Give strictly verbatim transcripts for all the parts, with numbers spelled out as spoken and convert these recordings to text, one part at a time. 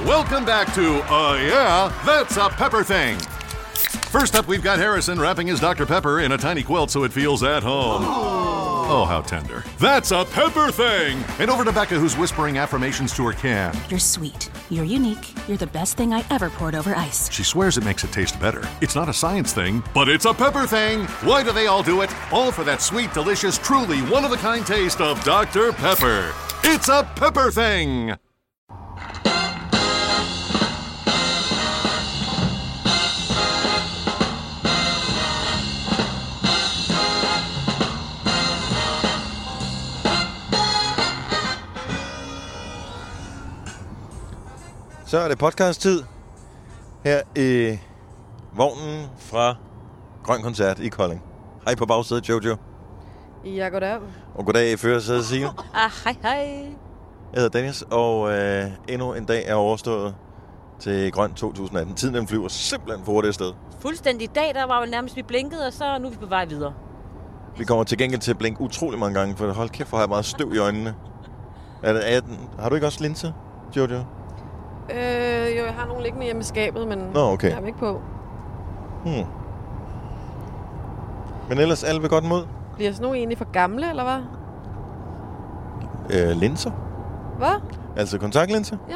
Welcome back to, uh, yeah, that's a Pepper Thing. First up, we've got Harrison wrapping his Doctor Pepper in a tiny quilt so it feels at home. Oh, how tender. That's a Pepper Thing! And over to Becca, who's whispering affirmations to her can. You're sweet. You're unique. You're the best thing I ever poured over ice. She swears it makes it taste better. It's not a science thing, but it's a Pepper Thing! Why do they all do it? All for that sweet, delicious, truly one-of-a-kind taste of Doctor Pepper. It's a Pepper Thing! Så er det podcast-tid her i vognen fra Grøn Koncert i Kolding. Hej på bagsædet, Jojo. Ja, goddag. Og goddag i førersædet, Signe. Ah, hej, hej. Jeg hedder Dennis, og øh, endnu en dag er overstået til Grøn to tusind atten. Tiden den flyver simpelthen for hurtigt afsted. Fuldstændig. I dag, der var jo nærmest vi blinkede, og så nu er vi på vej videre. Vi kommer til gengæld til at blinke utrolig mange gange, for hold kæft, hvor har jeg meget støv i øjnene. Er det, er den, har du ikke også linse, Jojo? Øh, jo, jeg har nogle liggende hjemme i skabet, men Nå, okay. jeg har dem ikke på. Hmm. Men ellers alle vil godt mod? Bliver sådan nogle egentlig for gamle, eller hvad? Øh, linser? Hvad? Altså kontaktlinser? Ja.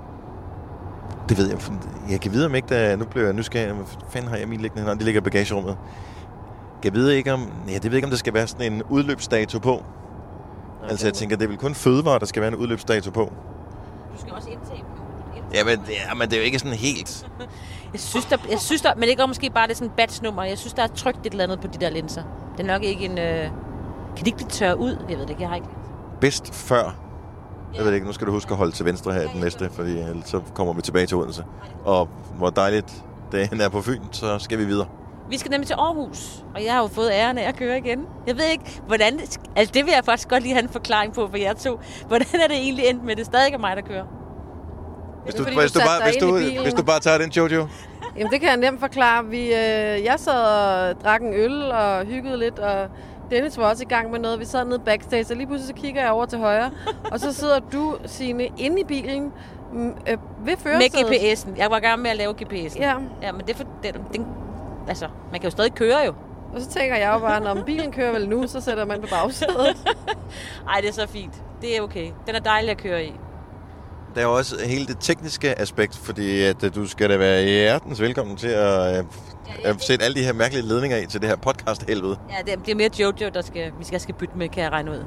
Det ved jeg. Jeg kan vide om ikke, da nu bliver jeg nysgerrig. Hvad fanden har jeg min liggende? Nej, de ligger i bagagerummet. Jeg ved ikke om, ja, det ved ikke om der skal være sådan en udløbsdato på. Okay. Altså jeg tænker, det er vel kun fødevarer, der skal være en udløbsdato på. Du skal også indtage dem. Ja, men, ja, men det er jo ikke sådan helt... Jeg synes, der, jeg synes der, men det er måske bare det er sådan et batchnummer. Jeg synes, der er trykt et eller andet på de der linser. Det er nok ikke en... Øh... Kan de ikke blive tørre ud? Jeg ved det ikke, jeg har ikke... Bedst før. Jeg ved ikke, nu skal du huske at holde til venstre her i den næste, fordi så kommer vi tilbage til Odense. Og hvor dejligt det er på Fyn, så skal vi videre. Vi skal nemlig til Aarhus, og jeg har jo fået æren af at køre igen. Jeg ved ikke, hvordan... Altså, det vil jeg faktisk godt lige have en forklaring på for jer to. Hvordan er det egentlig endt med, det stadig er mig, der kører? Hvis du, hvis, du bare, hvis, du, hvis du bare tager den, Jojo. Jamen, det kan jeg nemt forklare. Vi, øh, jeg sad og drak en øl og hyggede lidt, og Dennis var også i gang med noget. Vi sad nede backstage, og lige pludselig så kigger jeg over til højre. Og så sidder du, Signe, inde i bilen øh, ved førersædet. Med G P S'en. Jeg var i gang med at lave G P S'en. Ja. Ja, men det er for... Den, den, altså, man kan jo stadig køre jo. Og så tænker jeg jo bare, når bilen kører vel nu, så sætter man på bagsædet. Ej, det er så fint. Det er okay. Den er dejlig at køre i. Der er jo også hele det tekniske aspekt, fordi at du skal da være hjertens velkommen til at, at sætte alle de her mærkelige ledninger i til det her podcast-helvede. Ja, det er mere Jojo, der skal, vi skal, skal bytte med, kan jeg regne ud.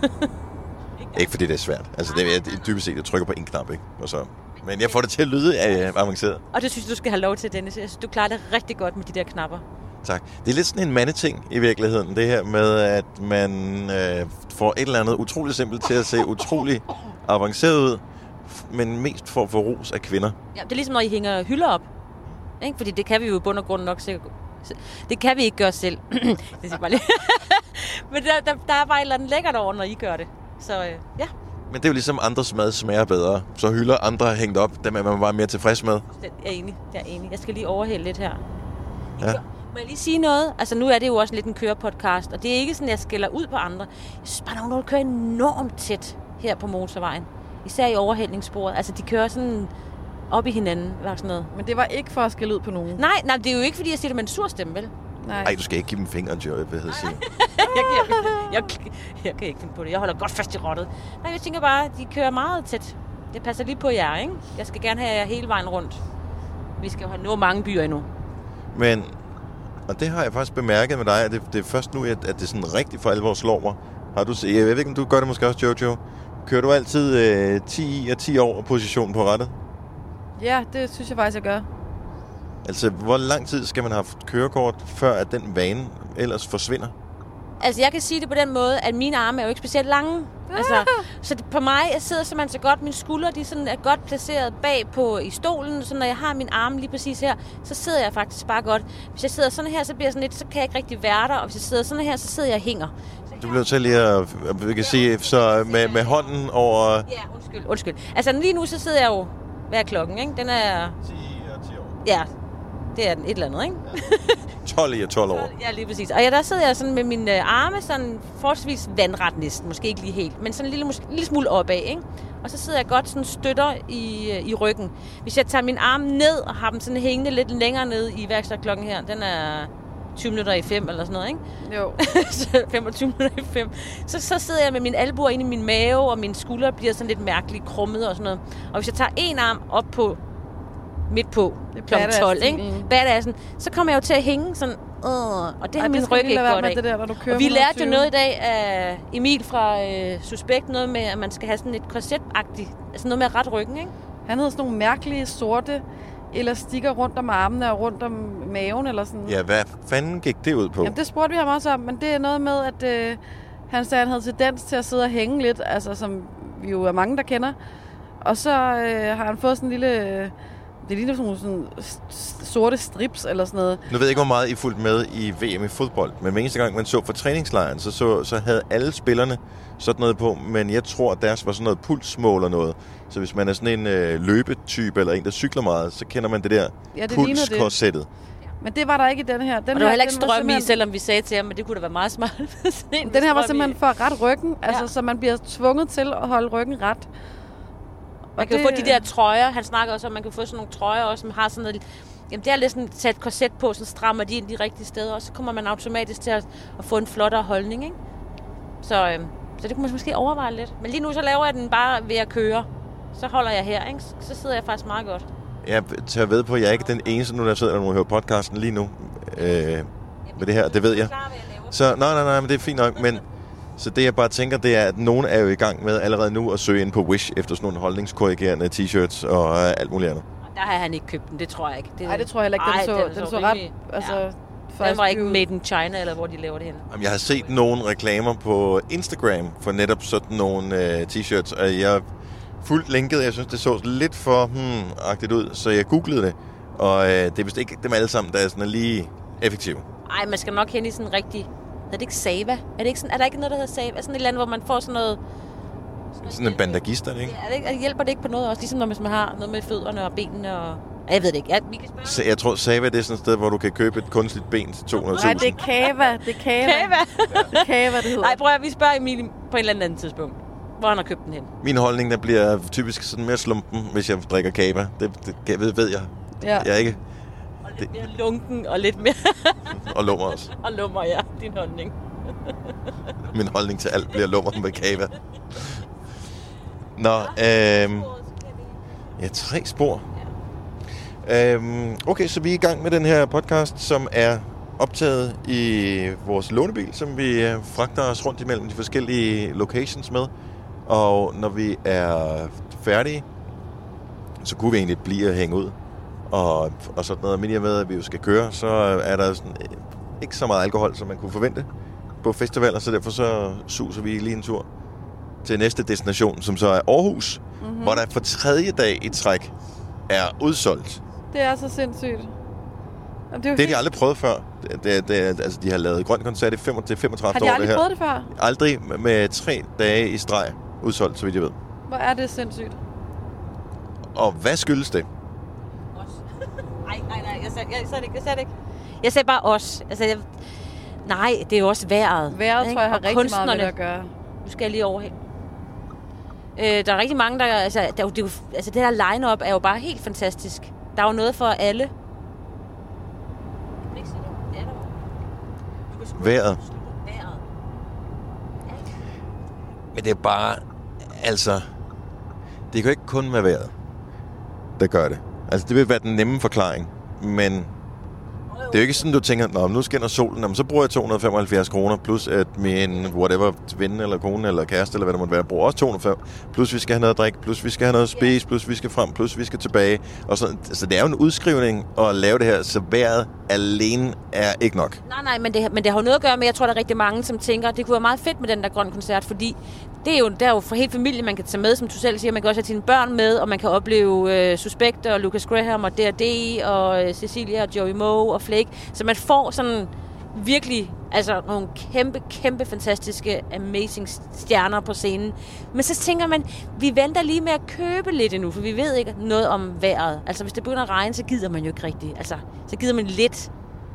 Ikke fordi det er svært. Altså, det er dybest set, jeg trykker på en knap, ikke? Og så. Men jeg får det til at lyde af avanceret. Og det synes du skal have lov til, Dennis. Jeg synes, du klarer det rigtig godt med de der knapper. Tak. Det er lidt sådan en mandeting i virkeligheden, det her med, at man øh, får et eller andet utroligt simpelt til at se utrolig avanceret ud, men mest for at få ros af kvinder. Ja, det er ligesom, når I hænger hylder op. Ikke? Fordi det kan vi jo i bund og grund nok sikkert. Det kan vi ikke gøre selv. Det siger bare lige. Men der, der, der er bare et eller andet lækkert over, når I gør det. Så øh, ja. Men det er jo ligesom, andres mad smager bedre. Så hylder andre hængt op, dem er man bare mere tilfreds med. Jeg er enig. Jeg er enig. Jeg skal lige overhælde lidt her. Ja. Må jeg lige sige noget? Altså nu er det jo også lidt en kørepodcast, og det er ikke sådan, jeg skælder ud på andre. Jeg synes bare, nogen, der kører enormt tæt her på motorvejen. Især i overhældningssporet. Altså de kører sådan op i hinanden. Eller sådan noget. Men det var ikke for at skælde ud på nogen. Nej, nej, det er jo ikke, fordi jeg siger det med en sur stemme, vel? Nej. Ej, du skal ikke give dem fingeren, Joey, hvad hedder sige. jeg, jeg, jeg, jeg kan ikke finde på det. Jeg holder godt fast i rottet. Nej, jeg tænker bare, de kører meget tæt. Det passer lige på jer, ikke? Jeg skal gerne have jer hele vejen rundt. Vi skal jo have nå mange byer endnu. Men, og det har jeg faktisk bemærket med dig, at det, det er først nu, at, at det sådan rigtig for alvor slår mig. Har du, jeg ved ikke, om du gør det måske også, Jojo. Kører du altid øh, ti og ti over position på rattet? Ja, det synes jeg faktisk, jeg gør. Altså, hvor lang tid skal man have haft kørekort, før at den vane ellers forsvinder? Altså, jeg kan sige det på den måde, at mine arme er jo ikke specielt lange. Altså, så det, på mig, jeg sidder simpelthen så godt. Mine skuldre, de sådan er godt placeret bag på i stolen. Så når jeg har min arme lige præcis her, så sidder jeg faktisk bare godt. Hvis jeg sidder sådan her, så bliver jeg sådan lidt, så kan jeg ikke rigtig være der. Og hvis jeg sidder sådan her, så sidder jeg og hænger. Du bliver til lige at, vi kan sige, så med, med hånden over... Ja, undskyld, undskyld. Altså, lige nu, så sidder jeg jo... Hvad er klokken, ikke? Den er... ti og ti år. Ja, det er den et eller andet, ikke? Ja. tolv i og tolv år. Ja, lige præcis. Og ja, der sidder jeg sådan med mine øh, arme sådan forholdsvis vandret næsten. Måske ikke lige helt, men sådan en lille, en lille smule opad, ikke? Og så sidder jeg godt sådan støtter i, øh, i ryggen. Hvis jeg tager mine arme ned og har dem sådan hængende lidt længere ned i værkstedklokken her, den er tyve minutter i fem eller sådan noget, ikke? Jo. femogtyve minutter i fem. Så, så sidder jeg med mine albuer inde i min mave, og mine skuldre bliver sådan lidt mærkeligt krummet og sådan noget. Og hvis jeg tager en arm op på midt på klokken tolv, ikke? Badassen, så kommer jeg jo til at hænge sådan, øh, og det har min ryg ikke godt af. Det der, når du kører og vi lærte jo noget i dag af Emil fra øh, Suspekt, noget med, at man skal have sådan et korset-agtigt, altså noget med at rette ryggen, ikke? Han havde sådan nogle mærkelige sorte elastikker rundt om armene og rundt om maven eller sådan. Ja, hvad fanden gik det ud på? Jamen, det spurgte vi ham også om, men det er noget med, at øh, han sagde, at han havde tendens til at sidde og hænge lidt, altså som vi jo er mange, der kender. Og så øh, har han fået sådan en lille... Øh, det ligner sådan nogle sådan sorte strips eller sådan noget. Nu ved jeg ikke, hvor meget I fulgte med i V M i fodbold, men hver eneste gang, man så for træningslejren, så, så, så havde alle spillerne sådan noget på, men jeg tror, at deres var sådan noget pulsmål og noget. Så hvis man er sådan en øh, løbetype eller en, der cykler meget, så kender man det der ja, pulskorsettet. Men det var der ikke i den her. Den og der var heller ikke strøm simpelthen... i, selvom vi sagde til ham, men det kunne da være meget smart. Den her var simpelthen for at rette ryggen, altså ja. Så man bliver tvunget til at holde ryggen ret. Man kan det... få de der trøjer. Han snakker også om, at man kan få sådan nogle trøjer også, som har sådan noget... Jamen, det er lidt sådan sat korset på, så strammer de ind de rigtige steder, og så kommer man automatisk til at, at få en flottere holdning, ikke? Så, øhm, så det kunne man måske overveje lidt. Men lige nu, så laver jeg den bare ved at køre. Så holder jeg her, ikke? Så sidder jeg faktisk meget godt. Jeg tager ved på, at jeg er ikke den eneste nu, der sidder og hører podcasten lige nu. Øh, med det her, det ved jeg. Så nej, nej, nej, men det er fint nok, men... Så det, jeg bare tænker, det er, at nogen er jo i gang med allerede nu at søge ind på Wish efter sådan nogle holdningskorrigerende t-shirts og uh, alt muligt andet. Der har han ikke købt den, det tror jeg ikke. Nej, det, det tror jeg heller ikke. Den, Ej, så, den, den så, så ret... Altså, ja. Den var ikke made in China, eller hvor de laver det henne. Jamen, jeg har set nogle reklamer på Instagram for netop sådan nogle uh, t-shirts, og jeg fuldt linket. Jeg synes, det så lidt for hmm-agtigt ud, så jeg googlede det. Og uh, det er vist ikke dem alle sammen, der er sådan lige effektive. Nej, man skal nok hen i sådan en rigtig... Er det ikke Sava? Er, det ikke sådan, er der ikke noget, der hedder Sava? Er sådan et eller andet, hvor man får sådan noget... Sådan, sådan en bandagist, er det ikke? Ja, er det ikke? Hjælper det ikke på noget også? Ligesom når man har noget med fødderne og benene og... Jeg ved det ikke. Ja, vi kan spørge. Så jeg tror, Sava det er sådan et sted, hvor du kan købe et kunstigt ben til to hundrede tusind. Nej, det er Kava. Det er Kava. Kava. Det er Kava, det hedder. Nej, prøv at vi spørger Emil på et eller andet tidspunkt, hvor han har købt den hen. Min holdning, der bliver typisk sådan mere slumpen, hvis jeg drikker Kava. Det, det ved, ved jeg. Ja. Jeg er ikke... Og lidt mere lunken og lidt mere... og lummer også. Og lummer, ja. Din holdning. Min holdning til alt bliver lummer med Kava. Nå, øhm... Ja, tre spor. Øhm, okay, så vi er i gang med den her podcast, som er optaget i vores lånebil, som vi fragter os rundt imellem de forskellige locations med. Og når vi er færdige, så kunne vi egentlig blive at hænge ud. Og, og sådan noget, men i og med, at vi jo skal køre, så er der sådan, ikke så meget alkohol, som man kunne forvente på festivaler, så derfor så suser vi lige en tur til næste destination, som så er Aarhus, mm-hmm. hvor der for tredje dag i træk er udsolgt. Det er så sindssygt. Jamen, det er det har de aldrig prøvet før. Det, det, det, altså, de har lavet grøn koncert i femogtredive år. Har de aldrig det prøvet det før? Aldrig med tre dage i streg udsolgt, så vidt jeg ved. Hvor er det sindssygt. Og hvad skyldes det? Nej, nej, nej, jeg sagde, jeg sagde det ikke, jeg sagde det ikke. Jeg sagde bare os. Altså, jeg, nej, det er jo også vejret. Vejret, tror jeg, har rigtig meget med det at gøre. Nu skal jeg lige overhen. Øh, der er rigtig mange, der... Altså, der, det, er jo, altså, det her line-up er jo bare helt fantastisk. Der er jo noget for alle. Vejret. Men det er bare... Altså... Det kan jo ikke kun være vejret, der gør det. Altså, det vil være den nemme forklaring. Men det er jo ikke sådan, du tænker, nå, nu skinner solen, jamen, så bruger jeg to hundrede og femoghalvfjerds kroner, plus at min whatever, ven eller kone eller kæreste, eller hvad det måtte være, bruger også to hundrede og fem, plus vi skal have noget at drikke, plus vi skal have noget at spise, plus vi skal frem, plus vi skal tilbage. Og så, så det er jo en udskrivning at lave det her, så vejret alene er ikke nok. Nej, nej, men det, men det har jo noget at gøre med, jeg tror, der er rigtig mange, som tænker, det kunne være meget fedt med den der grøn koncert, fordi det er jo, der er jo for hele familien, man kan tage med, som du selv siger. Man kan også have sine børn med, og man kan opleve øh, Suspekt og Lucas Graham og D og D og øh, Cecilia og Joey Moe og Flake. Så man får sådan virkelig altså nogle kæmpe, kæmpe fantastiske, amazing stjerner på scenen. Men så tænker man, vi venter lige med at købe lidt endnu, for vi ved ikke noget om vejret. Altså hvis det begynder at regne, så gider man jo ikke rigtigt. Altså, så gider man lidt.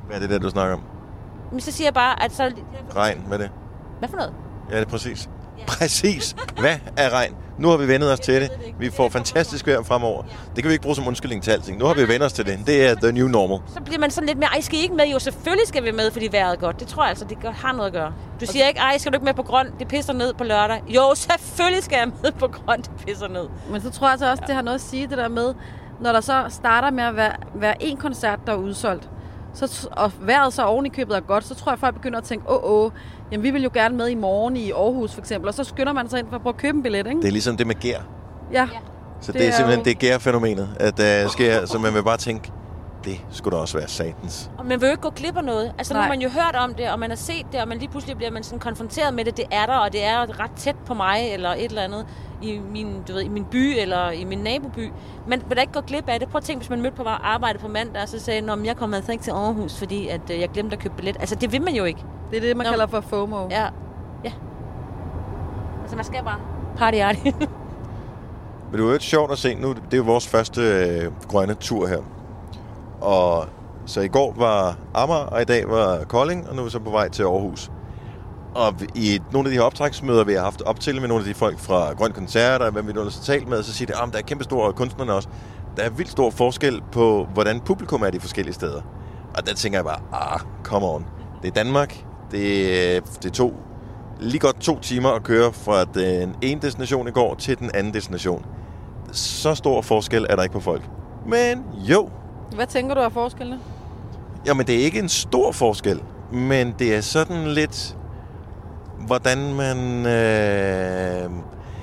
Hvad er det der, du snakker om? Men så siger jeg bare, at så... Regn, hvad er det? Hvad for noget? Ja, det er præcis. Præcis. Hvad er regn? Nu har vi vendet os til det. Vi får fantastisk vejr fremover. Det kan vi ikke bruge som undskyldning til alting. Nu har vi vendt os til det. Det er the new normal. Så bliver man sådan lidt mere, ej, skal I ikke med? Jo, selvfølgelig skal vi med, fordi vejret er godt. Det tror jeg altså, det har noget at gøre. Du siger ikke, ej, skal du ikke med på grøn? Det pisser ned på lørdag. Jo, selvfølgelig skal jeg med på grøn. Det pisser ned. Men så tror jeg altså også, det har noget at sige, det der med, når der så starter med at være, være en koncert, der er udsolgt, så, og vejret så oven i købet er godt, så tror jeg, at folk begynder at tænke, åh, åh, jamen vi vil jo gerne med i morgen i Aarhus for eksempel, og så skynder man sig ind for at prøve at købe en billet, ikke? Det er ligesom det med gær. Ja. Så det, det er simpelthen jo... det gær-fænomenet, at der uh, sker, så man vil bare tænke, det skulle da også være satans. Og man vil jo ikke gå glip af noget. Altså, nu har man jo hørt om det, og man har set det, og man lige pludselig bliver man sådan konfronteret med det. Det er der, og det er ret tæt på mig, eller et eller andet, i min, du ved, i min by, eller i min naboby. Man vil da ikke gå glip af det. Prøv at tænke, hvis man mødte på arbejde på mandag, og så sagde, at jeg kommer altså ikke til Aarhus, fordi at, øh, jeg glemte at købe billet. Altså, det vil man jo ikke. Det er det, man Nå. kalder for FOMO. Ja. Ja. Altså, man skal bare party-arty. Men det er jo ikke sjovt at se nu. Det er jo vores første øh, grønne tur her. Og så i går var Amager, og i dag var Kolding, og nu er vi så på vej til Aarhus. Og i nogle af de her optræksmøder, vi har haft op til med nogle af de folk fra Grøn Koncert, og hvem vi nu har talt med, så siger de, at der er kæmpe store kunstnerne også. Der er vildt stor forskel på, hvordan publikum er de forskellige steder. Og der tænker jeg bare, ah, come on. Det er Danmark. Det, det tog lige godt to timer at køre fra den ene destination i går til den anden destination. Så stor forskel er der ikke på folk. Men jo. Hvad tænker du af forskellene? Jamen, det er ikke en stor forskel, men det er sådan lidt, hvordan man... Øh...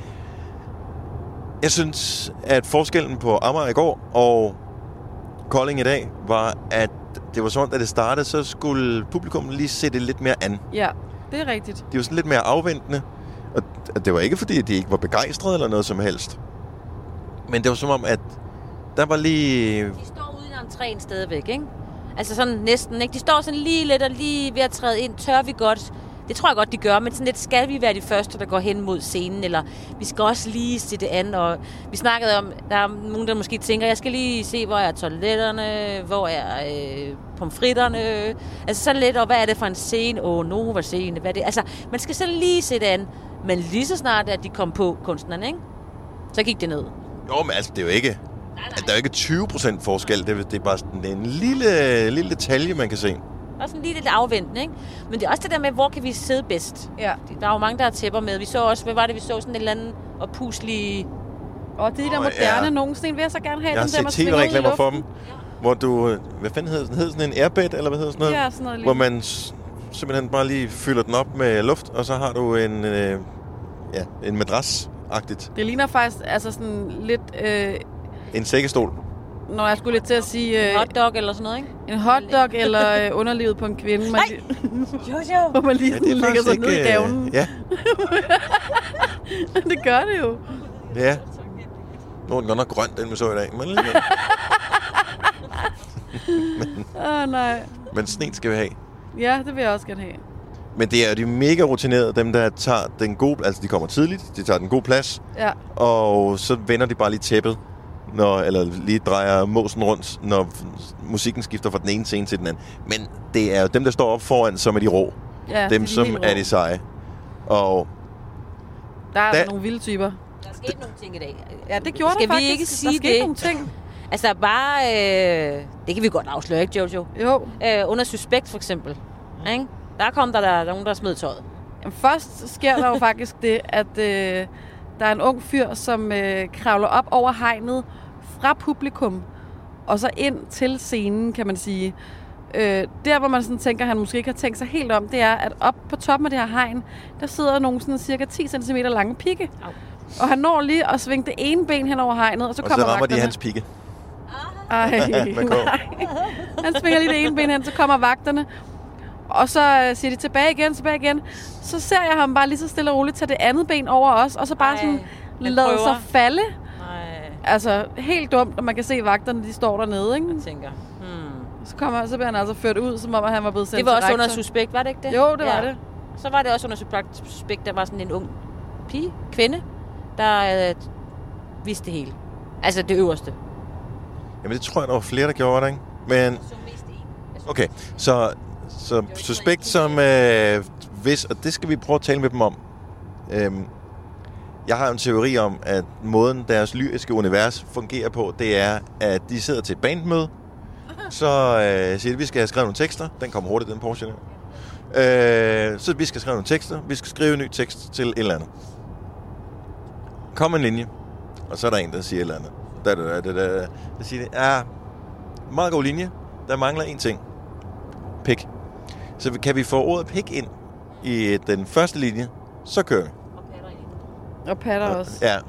Jeg synes, at forskellen på Amager i går og Kolding i dag var, at det var sådan, at det startede, så skulle publikum lige se det lidt mere an. Ja, det er rigtigt. De var sådan lidt mere afventende, og det var ikke fordi, de ikke var begejstrede eller noget som helst. Men det var som om, at der var lige... De står uden entréen stadigvæk, ikke? Altså sådan næsten, ikke? De står sådan lige lidt og lige ved at træde ind. Tør vi godt? Det tror jeg godt, de gør, men sådan lidt skal vi være de første, der går hen mod scenen, eller vi skal også lige se det andet. Og vi snakkede om, der er nogen, der måske tænker, jeg skal lige se, hvor er toiletterne, hvor er øh, pomfritterne. Altså sådan lidt, og hvad er det for en scene? Åh, oh, Nova-scene, hvad er det? Altså, man skal sådan lige se det andet, men lige så snart, at de kom på kunstnerne, ikke? Så gik det ned. Jo, men altså, det er jo ikke... Nej, nej. Der er jo ikke tyve procent forskel. Det er, det er bare sådan en lille, lille detalje, man kan se. Også en lille lidt afventende, ikke? Men det er også det der med, hvor kan vi sidde bedst? Ja. Der er jo mange, der har tæpper med. Vi så også, hvad var det, vi så? Sådan en eller anden oppuslig... Og det er de der moderne ja. Nogle sten vil jeg så gerne have. Jeg har set tv-reklamer for dem, hvor du... Hvad fanden hedder den? Hedder sådan en airbed, eller hvad hedder sådan noget? Ja, sådan noget. Hvor man simpelthen bare lige fylder den op med luft, og så har du en... Øh, ja, en madras-agtigt. Det ligner faktisk altså sådan lidt... Øh, en sækkestol. Når jeg skulle lidt til at sige... Øh, en hotdog eller sådan noget, ikke? En hotdog eller øh, underlivet på en kvinde. Man, Jojo! Hvor man lige ja, lægger sig ned i gavnen. Ja. Det gør det jo. Ja. Nu er den godt nok grøn, den vi så i dag. Men men, Åh, oh, nej. Men sne skal vi have. Ja, det vil jeg også gerne have. Men det er jo de mega rutinerede, dem der tager den gode... Altså, de kommer tidligt, de tager den gode plads. Ja. Og så vender de bare lige tæppet. Når, eller lige drejer måsen rundt, når musikken skifter fra den ene scene til den anden. Men det er jo dem, der står op foran, som er de rå. Ja, dem, de som er de seje. Og der er der nogle vilde typer. Der skete nogle ting i dag. Ja, det gjorde Skal der faktisk. vi ikke sige der skete det? nogle ting. Altså bare... Øh, det kan vi godt afsløre, ikke, Jojo? Jo. Øh, under Suspekt, for eksempel. Ikke? Der kom der, der, der nogen, der smed tøjet. Jamen, først sker der jo faktisk det, at øh, der er en ung fyr, som øh, kravler op over hegnet fra publikum, og så ind til scenen, kan man sige. Øh, der, hvor man sådan tænker, at han måske ikke har tænkt sig helt om, det er, at op på toppen af det her hegn, der sidder nogle sådan cirka ti centimeter lange pigge. Au. Og han når lige at svinge det ene ben hen over hegnet, og så og kommer så rammer vagterne. de hans pigge. Ej, nej. Han svinger lige det ene ben hen, så kommer vagterne. Og så siger de tilbage igen, tilbage igen. Så ser jeg ham bare lige så stille og roligt tage det andet ben over os, og så bare Ej, sådan lade sig falde. Altså, helt dumt, og man kan se vagterne, de står dernede, ikke? Jeg tænker, hmm. Så kommer så bliver han altså ført ud, som om han var blevet sendt. Det var også rektor. under Suspekt, var det ikke det? Jo, det ja. var det. Så var det også under Suspekt, der var sådan en ung pige, kvinde, der øh, vidste det hele. Altså det øverste. Jamen det tror jeg, der var flere, der gjorde det, ikke? Men... Jeg så mest en. Jeg så Okay, så, så suspekt som øh, hvis, og det skal vi prøve at tale med dem om. Øhm, jeg har en teori om, at måden deres lyriske univers fungerer på, det er, at de sidder til et bandmøde, så øh, siger de, vi skal have skrevet nogle tekster. Den kommer hurtigt, den Porsche der. Øh, så vi skal skrive nogle tekster. Vi skal skrive en ny tekst til et eller andet. Kom en linje, og så er der en, der siger et eller andet. Da, da, da, da, da. Så siger de, ja, meget god linje. Der mangler en ting. Pik. Så kan vi få ordet pik ind i den første linje, så kører vi. Og patter også. Ja.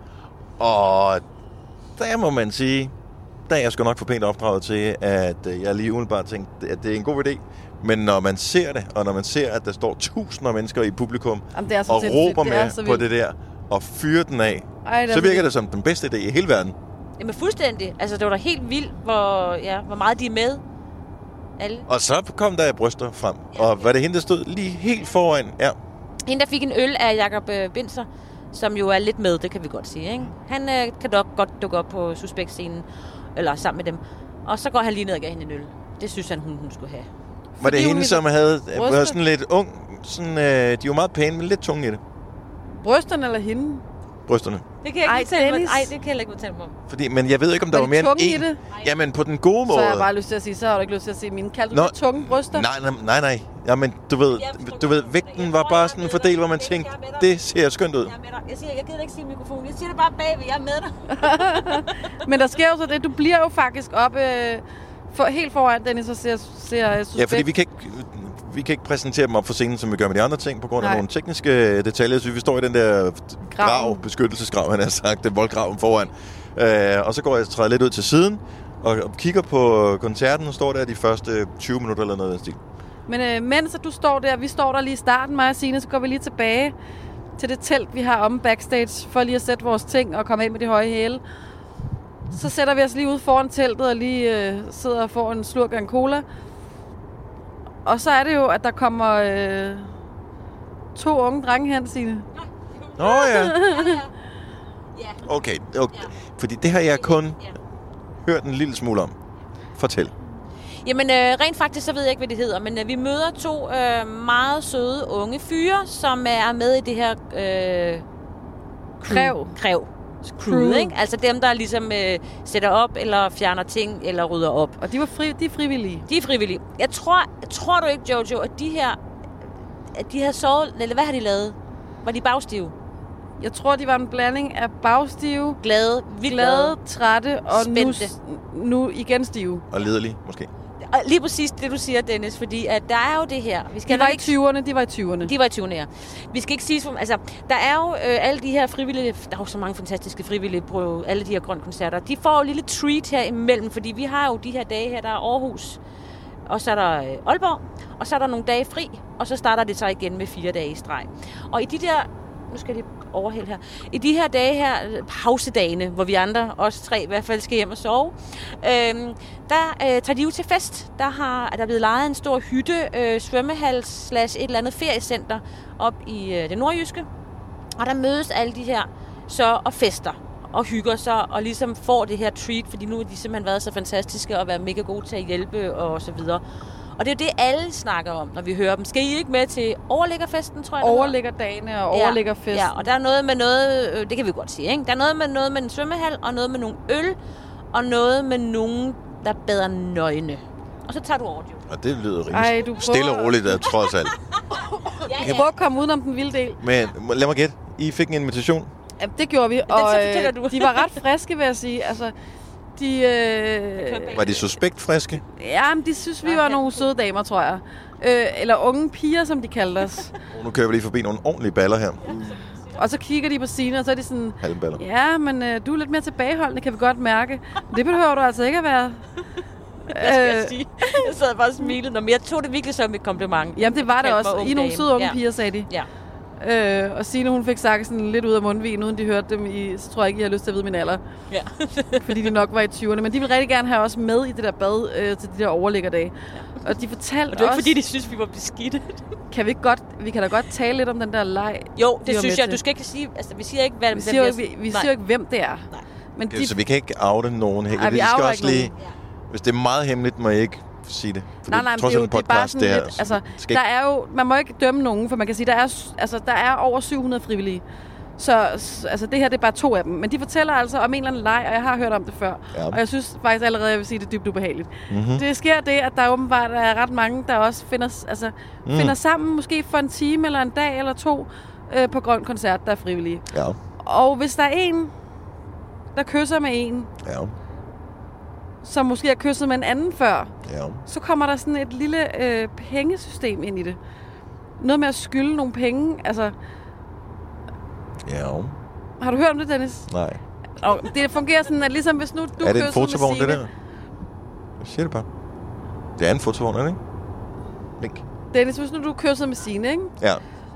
Og der må man sige, der er jeg sgu nok for pænt opdraget til, at jeg lige umiddelbart tænkte, at det er en god idé. Men når man ser det, og når man ser, at der står tusinder af mennesker i publikum, Jamen, det er så og sindssygt. råber Det er med så på vildt. det der, og fyrer den af, Ej, det er så virker vildt. det som den bedste idé i hele verden. Jamen fuldstændig. Altså, det var da helt vildt, hvor, ja, hvor meget de er med. Alle. Og så kom der bryster frem, og var det hende, der stod lige helt foran? Ja. Hende, der fik en øl af Jakob øh, Binser, som jo er lidt med, det kan vi godt sige, ikke? Han øh, kan dog godt dukke op på suspektscenen, eller sammen med dem. Og så går han lige ned og gav hende en øl. Det synes han, hun, hun skulle have. Var det Fordi hun hende, vil- som havde Bryster? været sådan lidt ung? Sådan, øh, de var meget pæne, men lidt tunge i det. Brysterne eller hende? Brysterne. Det kan jeg Ej, ikke fortælle mig. Dennis. Ej, det kan jeg heller ikke fortælle mig om. Fordi, men jeg ved ikke, om der Var var, de mere end tunge i en. det? Jamen, på den gode Så måde. har jeg bare lyst til at sige, så har du ikke lyst til at sige mine. Kaldte du Nå. det tunge bryster? Nej, nej, nej, nej. Jamen, du ved, du ved, vægten var bare sådan fordelt, hvor man tænkte, det ser skønt ud. Jeg er med dig. Jeg siger, jeg gider ikke sige mikrofonen. Jeg siger det bare bagved. Jeg er med dig. Men der sker jo så det, du bliver jo faktisk op øh, for, helt foran Dennis og ser, ser uh, suspekt. Ja, fordi vi kan ikke... Vi kan ikke præsentere dem op for scenen, som vi gør med de andre ting, på grund af Nej. nogle tekniske detaljer. Så vi står i den der grav, Graven. beskyttelsesgrav, han har sagt, den voldgraven foran. Øh, og så går jeg og træder lidt ud til siden, og, og kigger på koncerten, og står der de første tyve minutter eller noget af den stil. Men øh, mens at du står der, vi står der lige i starten, mig og Signe, så går vi lige tilbage til det telt, vi har om backstage, for lige at sætte vores ting og komme ind med de høje hæle. Så sætter vi os lige ude foran teltet og lige øh, sidder og får en slurk af en cola. Og så er det jo, at der kommer øh, to unge drenge hen, Signe. Nå ja. Okay, okay. Fordi det har jeg kun hørt en lille smule om. Fortæl. Jamen, øh, rent faktisk, så ved jeg ikke, hvad det hedder, men øh, vi møder to øh, meget søde unge fyre, som er med i det her øh, Kræv. Kræv. Crew, ikke? Altså dem, der ligesom øh, sætter op, eller fjerner ting, eller rydder op. Og de, var fri, de er frivillige. De er frivillige. Jeg tror, tror du ikke, Jojo, at de her, at de har sovet, eller hvad har de lavet? Var de bagstive? Jeg tror, de var en blanding af bagstive, Glade, vildt glade, trætte og nu, Spændte. nu igen stive. Og liderlig, måske. Og lige præcis det, du siger, Dennis, fordi at der er jo det her. Vi skal De var nok i ikke tyverne, de var i tyverne. De var i tyverne, ja. Vi skal ikke sige, som, altså, der er jo øh, alle de her frivillige, der er jo så mange fantastiske frivillige på alle de her grønkoncerter. De får jo en lille treat her imellem, fordi vi har jo de her dage her, der er Aarhus, og så er der øh, Aalborg, og så er der nogle dage fri, og så starter det så igen med fire dage i streg. Og i de der, nu skal jeg lige overhælde her, i de her dage her, pausedagene, hvor vi andre, os tre i hvert fald, skal hjem og sove, øh, der øh, tager de jo til fest. Der har er der blevet lejet en stor hytte, øh, svømmehal slash et eller andet feriecenter op i øh, det nordjyske. Og der mødes alle de her så og fester og hygger sig og ligesom får det her treat, fordi nu har de simpelthen været så fantastiske og været mega gode til at hjælpe og så videre. Og det er jo det, alle snakker om, når vi hører dem. Skal I ikke med til overliggerfesten, tror jeg? det hedder? Overligger dagene og overligger festen. Ja, og der er noget med noget, øh, det kan vi godt sige, ikke? Der er noget med noget med en svømmehal, og noget med nogle øl, og noget med nogen, der bader nøgne. Og så tager du over, jo. Og det lyder rimelig Ej, du stille og prøver- roligt, der, trods alt. Ja, Prøv at komme udenom den vilde del. Men lad mig gætte. I fik en invitation. Ja, det gjorde vi, så og fortæller øh, du. de var ret friske, vil jeg sige. Altså, de, øh, Var de suspekt friske? ja, men de synes, vi var nogle søde damer, tror jeg. Øh, eller unge piger, som de kaldte os. Oh, nu kører vi lige forbi nogle ordentlige baller her. Og så kigger de på Signe, og så er de sådan, Halmballer. ja, men øh, du er lidt mere tilbageholdende, kan vi godt mærke. Det behøver du altså ikke at være. Hvad skal jeg sige? Jeg sad bare og smilede, men jeg tog det virkelig som et kompliment. Jamen, det var det Kaldte også. mig ung I er nogle dame. søde unge Ja. piger, sagde de. Ja. Øh, og Signe, hun fik sagt sådan lidt ud af mundvigen, uden de hørte dem i, så tror jeg ikke, I har lyst til at vide min alder. Ja. Fordi de nok var i tyverne. Men de ville rigtig gerne have os med i det der bad øh, til de der overliggerdage. Ja. Og de fortalte Og det var også, ikke, fordi de synes, vi var beskidte. kan vi, ikke godt, vi kan da godt tale lidt om den der leg. Jo, de det var synes med jeg. til. Du skal ikke sige, altså vi siger ikke, hvad Vi siger jo ikke, vi, vi siger jo ikke, hvem det er. Men Okay, de, så vi kan ikke oute nogen her. Ej, vi skal outer også ikke lige, hvis det er meget hemmeligt, må I ikke sige det. For Nej, nej, det, det er jo en det er bare podcast, sådan det lidt, altså, skal der ikke- er jo, man må ikke dømme nogen, for man kan sige, der er, altså, der er over syv hundrede frivillige. Så s- altså, det her, det er bare to af dem. Men de fortæller altså om en eller anden leg, og jeg har hørt om det før. Ja. Og jeg synes faktisk allerede, jeg vil sige, det er dybt ubehageligt. Mhm. Det sker det, at der åbenbart er ret mange, der også finder, altså, Mm. finder sammen, måske for en time eller en dag eller to, øh, på Grøn Koncert, der er frivillige. Ja, Og hvis der er en, der kysser med en, ja, som måske har kysset med en anden før, ja. så kommer der sådan et lille øh, pengesystem ind i det. Noget med at skylde nogle penge. Altså, Ja, har du hørt om det, Dennis? nej. Og det fungerer sådan, at ligesom hvis nu du Er det en kyssede med fotovogn, det Signe- der? Jeg siger det bare. Det er en fotovogn, er det ikke? Link. Dennis, hvis nu du kyssede med Signe, ikke? Ja,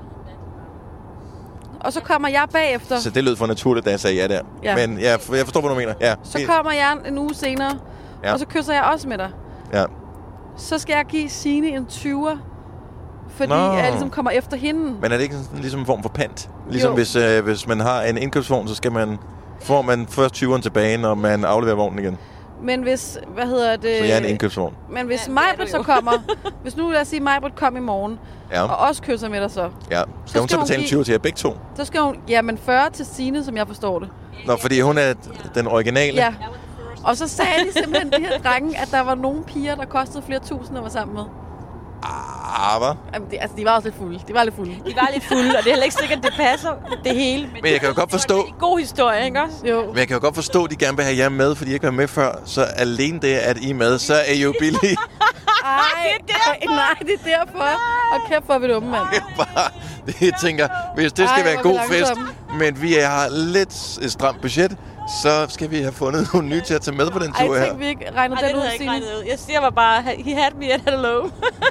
Og så kommer jeg bagefter. så det lød for naturligt, da jeg sagde ja der. Ja. Men jeg, jeg forstår, hvad du mener. Ja, Så det- kommer jeg en uge senere, Ja. og så kysser jeg også med dig. ja. Så skal jeg give Signe en tyver, fordi Nå. jeg ligesom kommer efter hende. Men er det ikke sådan, ligesom en form for pant? Ligesom Jo. hvis, øh, hvis man har en indkøbsvogn, så skal man, får man først tyveren tilbage, når man afleverer vognen igen. Men hvis, hvad hedder det? Så jeg er en indkøbsvogn. Men hvis Ja, ja, det er Majbrit du så jo. kommer, hvis nu lad os sige, Majbrit kom i morgen, Ja, og også kysser med dig så, ja. Skal skal hun så hun betale en give- tyver til jer begge to? så skal hun, jamen fyrre til Signe, som jeg forstår det. Nå, fordi hun er den originale. Ja. Og så sagde de simpelthen, de her drenge, at der var nogle piger, der kostede flere tusind at være sammen med. Ah, hvad? Jamen, det, altså, de var også lidt fulde. De var lidt fulde. De var lidt fulde, og det er heller ikke sikkert, det passer det hele. Men, Men jeg kan jo godt forstå, det er en god historie, ikke også? Jo. men jeg kan jo godt forstå, at de gerne vil have jer med, fordi I ikke var med før. Så alene det, at I er med, så er I jo billige. Ej, det er nej, det er derfor. Og kæft for, vi dumme, mand. Det er bare, det jeg tænker, hvis det skal Ej, være en hvor er god vi fest, langsomme. men vi har lidt et stramt budget, så skal vi have fundet nogle nye til at tage med på den Ej, tur her. tænk, vi ikke regner Ej, den det ud, havde jeg ikke Signe. regnet ud. Jeg siger mig bare, he had me at hello.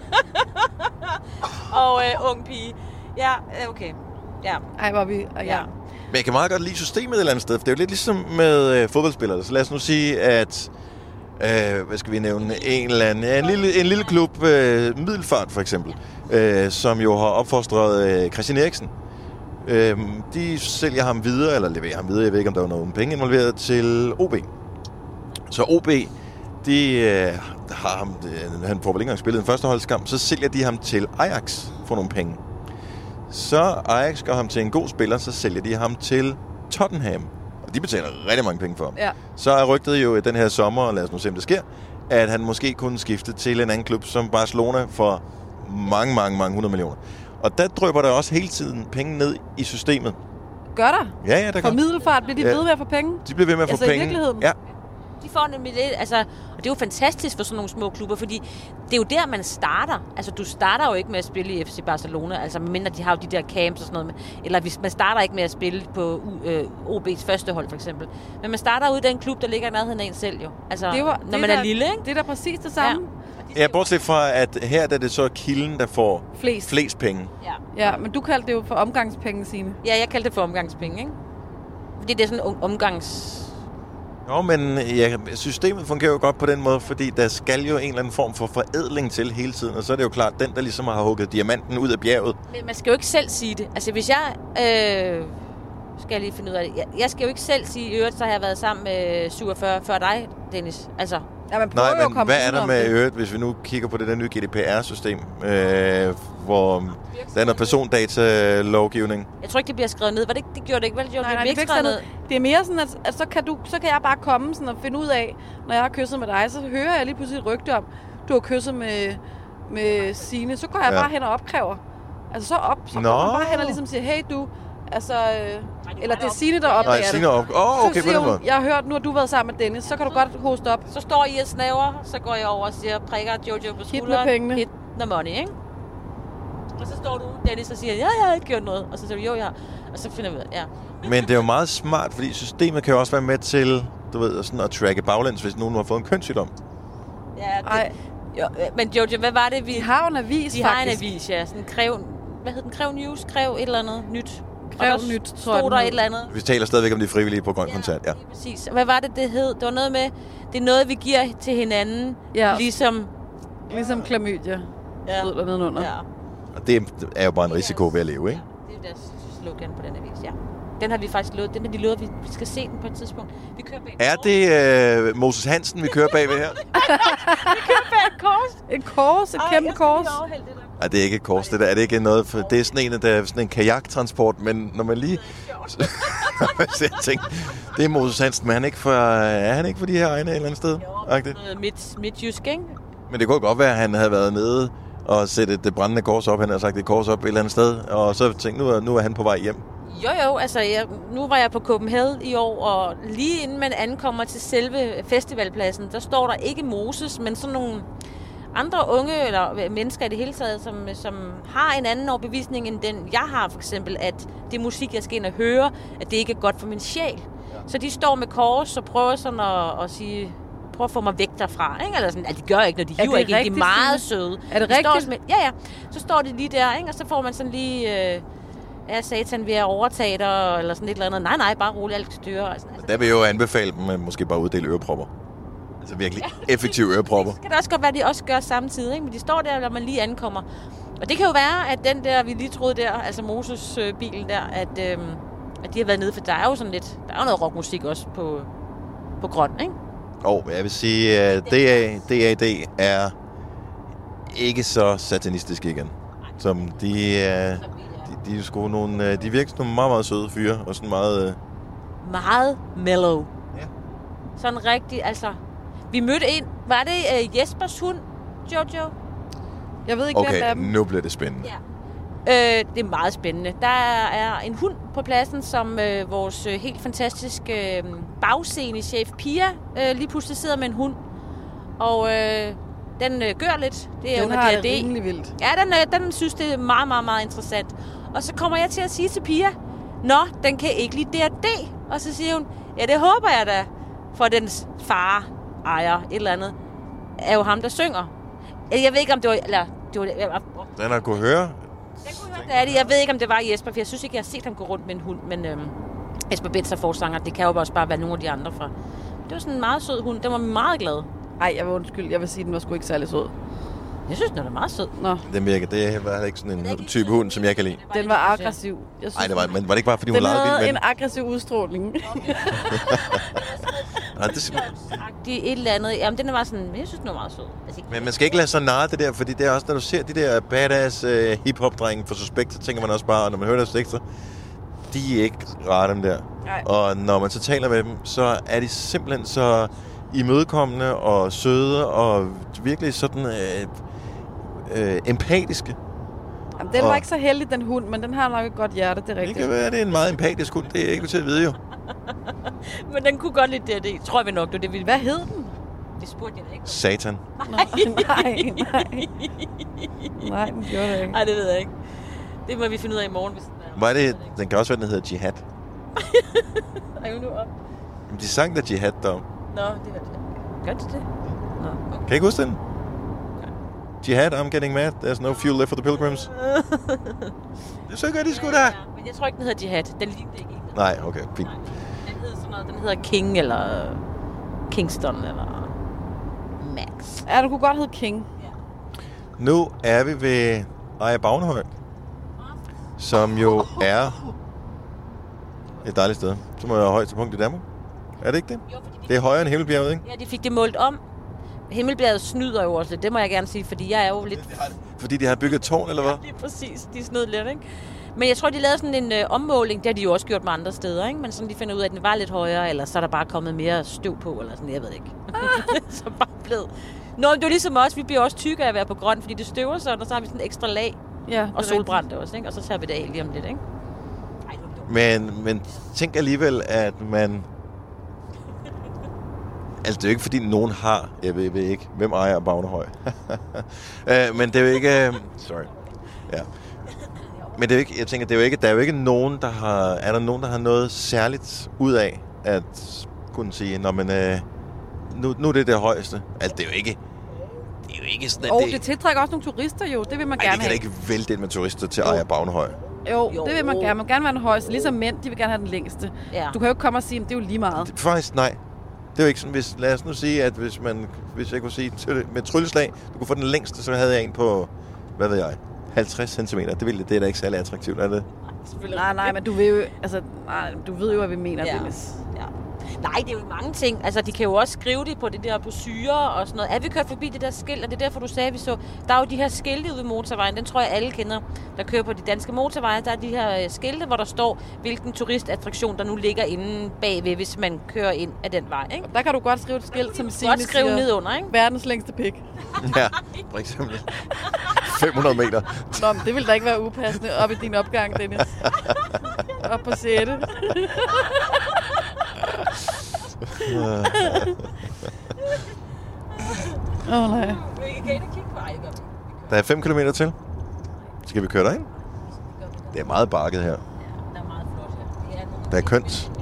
Og øh, ung pige. Ja, øh, okay. Ja, Ej, hvor er vi... Og ja. ja. Men jeg kan meget godt lide systemet et eller andet sted, for det er jo lidt ligesom med øh, fodboldspillere. Så lad os nu sige, at øh, hvad skal vi nævne, en eller anden, ja, en, lille, en lille klub, øh, Middelfart for eksempel, øh, som jo har opfostret øh, Christian Eriksen. Øh, de sælger ham videre, eller leverer ham videre, jeg ved ikke, om der var nogen penge involveret, til O B. Så O B, de øh, har ham, øh, han får vel ikke engang spillet en førsteholdskamp, så sælger de ham til Ajax for nogle penge. Så Ajax gør ham til en god spiller, så sælger de ham til Tottenham. Og de betaler rigtig mange penge for ham. Ja. Så er rygtet jo den her sommer, og lad os nu se, om det sker, at han måske kunne skifte til en anden klub som Barcelona for mange, mange, mange hundrede millioner. Og der drøber der også hele tiden penge ned i systemet. Gør der? Ja, ja, der For gør. middelfart bliver de Ja. ved med at få penge? De bliver ved med at få Altså i penge. virkeligheden? Ja. De får nemlig lidt, altså, og det er jo fantastisk for sådan nogle små klubber, fordi det er jo der, man starter. Altså, du starter jo ikke med at spille i F C Barcelona, altså medmindre de har jo de der camps og sådan noget. Med, eller hvis man starter ikke med at spille på øh, O B's første hold, for eksempel. Men man starter ud i den klub, der ligger i nærheden af en selv, jo. Altså, Det var, når det man der, er lille, ikke? Det er da præcis det samme. Ja, bortset fra, at her der er det så kilden, der får Flest. flest penge. Ja. Ja, men du kaldte det jo for omgangspenge, Signe. Ja, jeg kaldte det for omgangspenge, ikke? Fordi det er sådan en omgangs... Jo, men ja, systemet fungerer jo godt på den måde, fordi der skal jo en eller anden form for forædling til hele tiden, og så er det jo klart, den der ligesom har hugget diamanten ud af bjerget. Men man skal jo ikke selv sige det. Altså, hvis jeg... Øh, skal jeg lige finde ud af det. Jeg, jeg skal jo ikke selv sige, i øvrigt, så har jeg været sammen med syvogfyrre før dig, Dennis. Altså, Ja, man prøver jo Nej, at men komme hvad er der udenom med det. øvrigt, hvis vi nu kigger på det der nye G D P R-system, øh, hvor der er noget persondatalovgivning? jeg tror ikke, det bliver skrevet ned. Var det ikke, det gjorde det ikke, vel? Jo, Nej, nej, det det, bliver ikke skrevet ned. det er mere sådan, at, at så, kan du, så kan jeg bare komme sådan og finde ud af, når jeg har kysset med dig, så hører jeg lige pludselig et rygte om, du har kysset med, med Signe. Så går jeg Ja. bare hen og opkræver. Altså så op, så Nå. går jeg bare hen og ligesom siger, hey du, altså, øh, eller det er op. Signe, der Nej, opdager Signe op. Åh, oh, okay, så på siger den måde. hun, jeg har hørt, nu har du været sammen med Dennis, så kan du godt hoste op. Så står I og snaver, så går jeg over og siger, prikker Jojo på med skulderen. pengene. Hit the money, ikke? Og så står du, Dennis, og siger, ja, jeg har ikke gjort noget. Og så siger du, jo, jeg har. Og så finder vi ud af, ja. Men det er jo meget smart, fordi systemet kan jo også være med til, du ved, sådan at tracke baglæns, hvis nogen har fået en kønssygdom. Ja, det, Ej, jo, men Jojo, hvad var det, vi... de har jo en avis, de faktisk. har en avis, ja. Sådan Krev... Hvad hed den? Krev News? Krev et eller andet nyt. Krev Og der Nyt, tror jeg, stod den der hed. et eller andet. Vi taler stadigvæk om de frivillige på Grøn Koncert, ja. lige præcis. Hvad var det, det hed? Det var noget med, det er noget, vi giver til hinanden, Ja. ligesom... Ligesom klamydia, Ja. stod der nedenunder. Ja. Og det er jo bare en risiko ved at leve, ikke? Ja, det er deres slogan på den avis, ja. Den har vi faktisk lovet. Den har de lovet, at vi skal se den på et tidspunkt. Vi kører bag Er det øh, Moses Hansen, vi kører bagved her? Vi kører bag et kors. Et kors, et Ej, kæmpe jeg skal kors. lige overhælde det der. Nej, det er ikke et kors, det der. Er det ikke noget? For det er sådan en, der er sådan en kajaktransport, men når man lige... så jeg tænkte, det er Moses Hansen, men han er ikke for, er han ikke for de her egne et eller andet sted? Jo, midt, midtjysk, ikke? Men det kunne godt være, at han havde været nede og sætte det brændende kors op. Han havde sagt det kors op et eller andet sted, og så tænkte nu, er, nu er han på vej hjem. Jo, jo, altså jeg, nu var jeg på Copenhagen i år, og lige inden man ankommer til selve festivalpladsen, der står der ikke Moses, men sådan nogle andre unge eller mennesker i det hele taget, som, som har en anden overbevisning end den, jeg har for eksempel, at det musik, jeg skal ind og høre, at det ikke er godt for min sjæl. Ja. Så de står med kors og prøver sådan at, at sige, prøv at få mig væk derfra, ikke? Eller sådan, at de gør ikke, når de hiver ikke, de er meget søde. Er det de rigtigt? Med, ja, ja. Så står de lige der, ikke? Og så får man sådan lige... Øh, er satan ved at overtage dig, eller sådan et eller andet. Nej, nej, bare roligt, alt kan styre. Altså, Der vil jeg jo anbefale dem, at måske bare uddele ørepropper. Altså virkelig ja. effektive ørepropper. Det kan da også godt være, at de også gør samtidig, ikke? Men de står der, når man lige ankommer. Og det kan jo være, at den der, vi lige troede der, altså Moses-bilen der, at, øhm, at de har været nede, for der er jo sådan lidt, der er jo noget rockmusik også på, på grøn, ikke? Og jeg vil sige, at D A D er ikke så satanistisk igen. Som de er... De er sgu nogle, de virker som nogle meget, meget søde fyre, og sådan meget... Øh... Meget mellow. Ja. Sådan rigtig, altså... Vi mødte en... Var det uh, Jespers hund, Jojo? Jeg ved ikke, Okay, hvem af dem. nu bliver det spændende. Ja. Øh, det er meget spændende. Der er en hund på pladsen, som øh, vores øh, helt fantastiske øh, bagscenechef Pia øh, lige pludselig sidder med en hund. Og... Øh, Den øh, gør lidt. Det er Den under har D A det D. rimelig vildt. Ja, den, øh, den synes, det er meget, meget, meget interessant. Og så kommer jeg til at sige til Pia, nå, den kan ikke lide D A D. Og så siger hun, ja, det håber jeg da. For dens far, ejer, et eller andet, er jo ham, der synger. Jeg ved ikke, om det var... Eller, det var jeg, Den har kunne høre. jeg kunne høre, det er det. Jeg ved ikke, om det var Jesper, for jeg synes ikke, jeg har set ham gå rundt med en hund. Men øhm, Jesper Benz er forsanger. Det kan jo også bare være nogle af de andre fra. Det var sådan en meget sød hund. Den var meget glad. Ej, jeg vil undskylde. Jeg vil sige, at den var sgu ikke særlig sød. Jeg synes, den er meget sød. Nå. Den virker. Det var ikke sådan en type hund, som jeg kan lide. Den var aggressiv. Nej, det var, men var det ikke bare, fordi hun den legede vildt havde med en den? aggressiv udstråling. Nej, det er simpelthen... Det er et eller andet. Jamen, den var sådan... Jeg synes, den var meget sød. Altså, Men man skal ikke lade sig narre det der, fordi det er også, når du ser de der badass uh, hip-hop-drenge for Suspekt, så tænker man også bare, når man hører deres tekster, de er ikke rare, dem der. Nej. Og når man så taler med dem, så er de simpelthen så imødekommende og søde og virkelig sådan øh, øh, empatiske. Jamen, den Og- var ikke så heldig, den hund, men den har nok et godt hjerte, det er Det rigtigt. kan være, at det er en meget empatisk hund, det er ikke til at vide jo. Men den kunne godt lide D A D. Tror vi nok, det var det ville... Hvad hed den? Det spurgte jeg da ikke. Satan. Nå, nej, nej. Nej, den gjorde det ikke. Nej, det ved jeg ikke. Det må vi finde ud af i morgen, hvis den er. Var det, den kan også være, den hedder Jihad. Ej, nu op. Men de sang der Jihad derom. Nå, det var det. Gør de det? Nå, okay. Kan I ikke huske den? Jihad, I'm getting mad. There's no fuel left for the pilgrims. Det så gør de sgu da. Ja, men jeg tror ikke, den hedder Jihad. Den lignede ikke en. Nej, okay, fint. Nej. Den hedder sådan noget. Den hedder King, eller Kingston, eller Max. Ja, du kunne godt hedde King. Nu er vi ved Ejer Bagnhøj, som jo er et dejligt sted, som er højeste punkt i Danmark. Er det ikke det? Jo, fordi de, Det er højere end Himmelbjerget, ikke? ja, de fik det målt om. Himmelbjerget snyder jo også lidt. Det må jeg gerne sige, fordi jeg er jo lidt... Fordi de har bygget et tårn, eller hvad? Lige præcis. De snød lidt, ikke? Men jeg tror, de lavede sådan en øh, ommåling. Det har de jo også gjort med andre steder, ikke? Men sådan, de finder ud af, at den var lidt højere, eller så er der bare kommet mere støv på, eller sådan, jeg ved ikke. Så bare blevet... Nå, men det er ligesom os. Vi bliver også tykke af at være på grøn, fordi det støver sådan, og så har vi sådan en ekstra lag. Ja, Og solbrændte også, ikke? Og så tager vi det af lige om lidt, ikke? Ej, det var dumt. Men, men tænk alligevel, at man... Altså, det er jo ikke, fordi nogen har... Jeg ved, jeg ved ikke, hvem ejer Bagnhøj. uh, men det er jo ikke... Uh, sorry. Ja. Men det er jo ikke... Jeg tænker, det er jo ikke... Der er jo ikke nogen, der har... Er der nogen, der har noget særligt ud af at kunne sige, nå, men... Uh, nu, nu er det det højeste. Altså, det er jo ikke... Det er jo ikke sådan, at Og det... det tiltrækker også nogle turister jo. Det vil man Ej, gerne det kan da have. ikke vælte ind med turister til Ejer Bagnhøj. Jo, Jo. det vil man gerne. Man vil gerne være den højeste. Ligesom mænd, de vil gerne have den længste. Ja. Du kan jo ikke komme og sige, at det er jo lige meget. Det, faktisk nej. Det er jo ikke sådan, hvis, lad os nu sige, at hvis, man, hvis jeg kunne sige til, med trylleslag, du kunne få den længste, så havde jeg en på, hvad ved jeg, halvtreds centimeter. Det, ville, det er da ikke særlig attraktivt, er det? Nej, nej, men du ved jo, altså, nej, du ved jo, hvad vi mener, Ja. Dennis. Ja. Nej, det er jo mange ting. Altså, de kan jo også skrive det på det der brochurer og sådan noget. Er vi kørt forbi det der skilt, og det er derfor, du sagde, at vi så... Der er jo de her skilte ude ved motorvejen. Den tror jeg, alle kender, der kører på de danske motorveje. Der er de her skilte, hvor der står, hvilken turistattraktion, der nu ligger inde bagved, hvis man kører ind af den vej, ikke? Der kan du godt skrive et skilt, som Signe Godt skrive siger, ned under, ikke? verdens længste pik. Ja, for eksempel. fem hundrede meter. Nå, men det vil da ikke være upassende op i din opgang, Dennis. Op på sætte. Uh, Åh, oh, nej. Vi kan ikke kigge på Ejgård. der er fem kilometer til. Skal vi køre derind? Det er meget bakket her. Der er meget flot her. Det er nogle Der er kønt.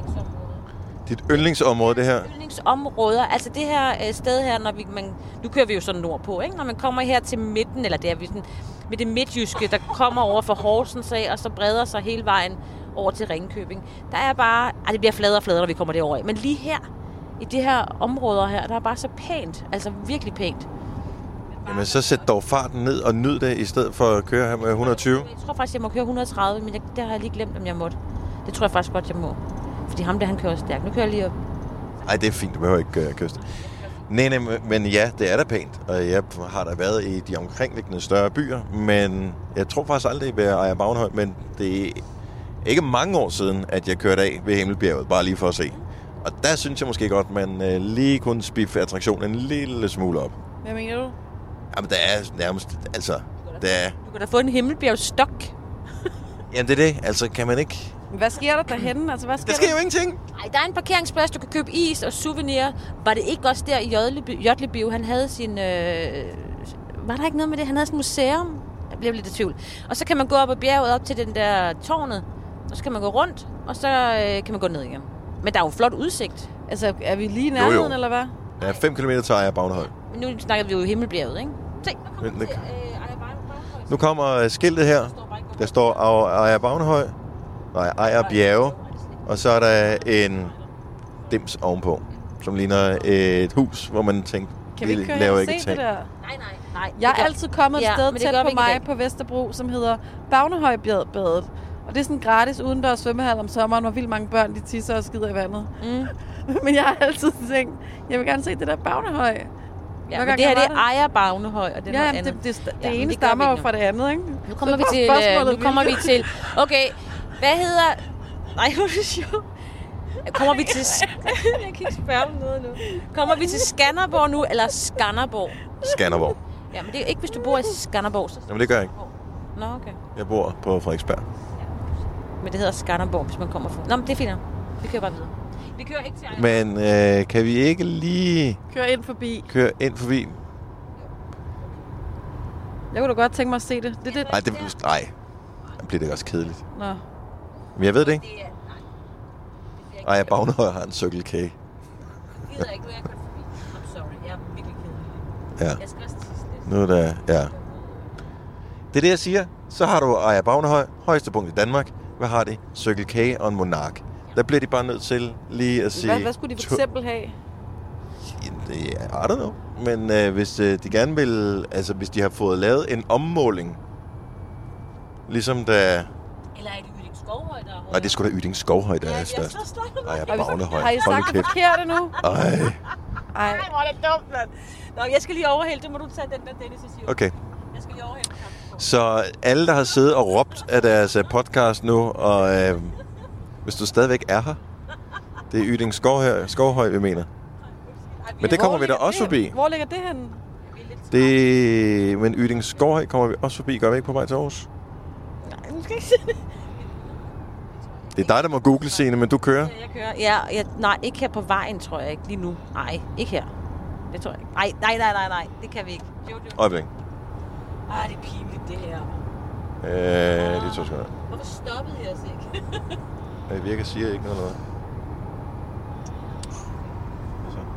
Dit yndlingsområde, det her. Yndlingsområder. Altså det her øh, sted her, når vi, man, nu kører vi jo sådan nordpå, ikke? Når man kommer her til midten, eller der vi sådan, med det midtjyske, der kommer over for Horsens af, og så breder sig hele vejen over til Ringkøbing. Der er bare, ej, det bliver fladere og fladere, når vi kommer derover af. Men lige her, i de her områder her, der er bare så pænt. Altså virkelig pænt. Jamen, så sæt dog farten ned og nyd det, i stedet for at køre her med et hundrede og tyve. Jeg tror faktisk, jeg må køre et hundrede og tredive, men jeg, det har jeg lige glemt, om jeg måtte. Det tror jeg faktisk godt, jeg må. Fordi ham der, han kører stærkt. Nu kører jeg lige op. Nej, det er fint. Du behøver ikke uh, kyste. Nej, nej, men ja, det er da pænt. Og jeg har da været i de omkringliggende større byer, men jeg tror faktisk aldrig ved Ejer Bavnehøj, men det er ikke mange år siden, at jeg kørte af ved Himmelbjerget, bare lige for at se. Og der synes jeg måske godt, man uh, lige kunne spiffe attraktionen en lille smule op. Hvad mener du? Jamen, der er nærmest, altså, der er... Du kan da få en Himmelbjergstok. Jamen, det er det. Altså, kan man ikke... Hvad sker der derhenne? Altså, hvad sker Der sker jo ingenting. Ej, der er en parkeringsplads, du kan købe is og souvenir. Var det ikke også der i Jodlebio, han havde sin... Øh... Var der ikke noget med det? Han havde sin museum. Jeg bliver lidt i tvivl. Og så kan man gå op ad bjerget op til den der tårnet. Og så kan man gå rundt, og så øh, kan man gå ned igen. Men der er jo flot udsigt. Altså, er vi lige i nærheden, Jo, jo. eller hvad? Der er fem kilometer til Ejer Bavnehøj. Men nu snakker vi jo Himmelbjerget, ikke? Se, nu kommer Men vi det- til øh, Ejer Bavnehøj. Nu kommer skiltet her. Der står Ejer Bavnehøj. Nej, Ejer Bjerge. Og så er der en dims ovenpå, som ligner et hus, hvor man tænker, Kan vi ikke køre laver her og ikke se et tag. det der? Nej, nej, nej. Jeg Det er gør- altid kommet et Ja, sted men det tæt gør på vi ikke i mig dag. på Vesterbro, som hedder Bavnehøjbadet. Og det er sådan en gratis udendørs svømmehal om sommeren, hvor vildt mange børn de tisser og skider i vandet. Mm. Men jeg har altid tænkt, jeg vil gerne se det der Bavnehøj. Ja, Hver men gang det her, jeg det var er Ejer Bavnehøj, og det er Ja, noget jamen, andet. det, det, det, Ja, det men ene det gør stammer vi jo ikke fra det andet, ikke? Nu kommer vi Så til... spørgsmålet Øh, nu kommer vi vildt. til... Okay, hvad hedder... Nej, hvor er det sjovt. Kommer vi til... Jeg kan ikke spørge om noget nu. Kommer vi til Skanderborg nu, eller Skanderborg? Skanderborg. Ja, men det er jo ikke, hvis du bor i Skanderborg. Så... Jamen, det gør jeg ikke. Nå, okay. Jeg bor på Frederiksberg. Men det hedder Skanderborg, hvis man kommer fra... Nå, men det er fint. Vi kører bare videre. Vi kører ikke til Ejer. Men øh, kan vi ikke lige Kør ind forbi. køre ind forbi? Jeg kunne da godt tænke mig at se det. det, det. Nej, det nej. Det bliver det også kedeligt. Nå. Men jeg ved det ikke. Det er... Nej. Det bliver ikke... Ejer Bavnehøj har en Circle K. Jeg gider ikke, nu er jeg kørt forbi. I'm sorry. Jeg er virkelig kedelig. Ja. Jeg skal også til sidst læse. Nu er der, ja. Det er det, jeg siger. Så har du Ejer Bavnehøj, højeste punkt i Danmark. Hvad har de? Circle K og en Monark. Der bliver de bare nødt til lige at sige... Hvad, hvad skulle de for to- eksempel have? Det er, I don't know. Men øh, hvis øh, de gerne vil... Altså, hvis de har fået lavet en ommåling, ligesom da... Eller er det Yding Skovhøj, der er højere? Nej, det er sgu da Yding Skovhøj, der er jeg størst. forstår det. Ejer Har, vi, Bavnehøj. har I Hold nu sagt det kæft. forkerte nu? Ej, Ej. Nej, hvor er det dumt, mand. Nå, jeg skal lige overhælde. Det må du tage den der, Dennis, jeg siger. okay. Jeg skal lige overhælde kampen. Så alle, der har siddet og råbt af deres øh, podcast nu, og øh, hvis du stadigvæk er her, det er Yding Skovhøj, Skovhøj vi mener. Men det kommer vi da ligger også det forbi. hen? Hvor ligger det henne? Det, men Yding Skovhøj kommer vi også forbi. Gør vi ikke på vej til Aarhus? Nej, nu skal jeg ikke se det. Det er dig, der må google, Signe, men du kører. Jeg kører. Ja, jeg, nej, ikke her på vejen, tror jeg ikke. Lige nu. Nej, ikke her. Det tror jeg ikke. Nej, nej, nej, nej, nej. Det kan vi ikke. Jojo. Øjeblik. Ej, det er pinligt, det her. Øh, det er to sekunder. Hvorfor stoppede jeg os ikke? Det virker siger ikke noget. noget. Hvad så?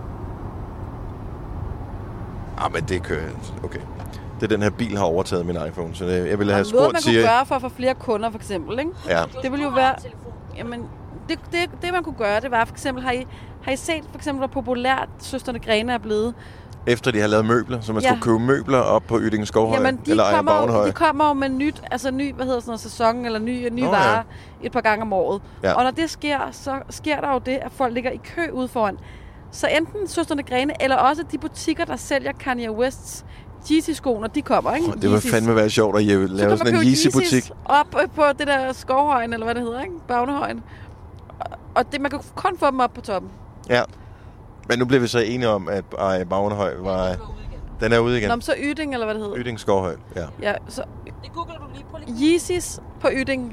Ah, men det kører... Okay. Det er den her bil har overtaget min iPhone, så det, jeg ville have Der er noget, spurgt man kunne Siri. gøre for at få flere kunder, for eksempel, ikke? Ja. Det ville jo være... Jamen, det, det, det, man kunne gøre, det var for eksempel, har I, har I set for eksempel, hvor populært Søstrene Grene er blevet? Efter de har lavet møbler, så man ja. skulle købe møbler op på Yding Skovhøj, Jamen, de eller Ejer Bavnehøj. De kommer jo med nyt, altså ny, hvad hedder sådan noget, sæson, eller ny, ny oh, varer ja. et par gange om året. Ja. Og når det sker, så sker der jo det, at folk ligger i kø ude foran. Så enten Søstrene Grene, eller også de butikker, der sælger Kanye Wests Yeezy-sko, når de kommer, ikke? Oh, det vil fandme være sjovt at lave sådan en Yeezy-butik. Op på det der Skovhøjen, eller hvad det hedder, ikke? Bavnehøjen. Og det, man kan kun få dem op på toppen. Ja. Men nu bliver vi så enige om, at Ejer Bavnehøj var... Den er ude igen. Nå, men så Yding, eller hvad det hedder? Yding Skovhøj, ja. Ja, så... Det googler du lige på lige. Yeezys på Yding.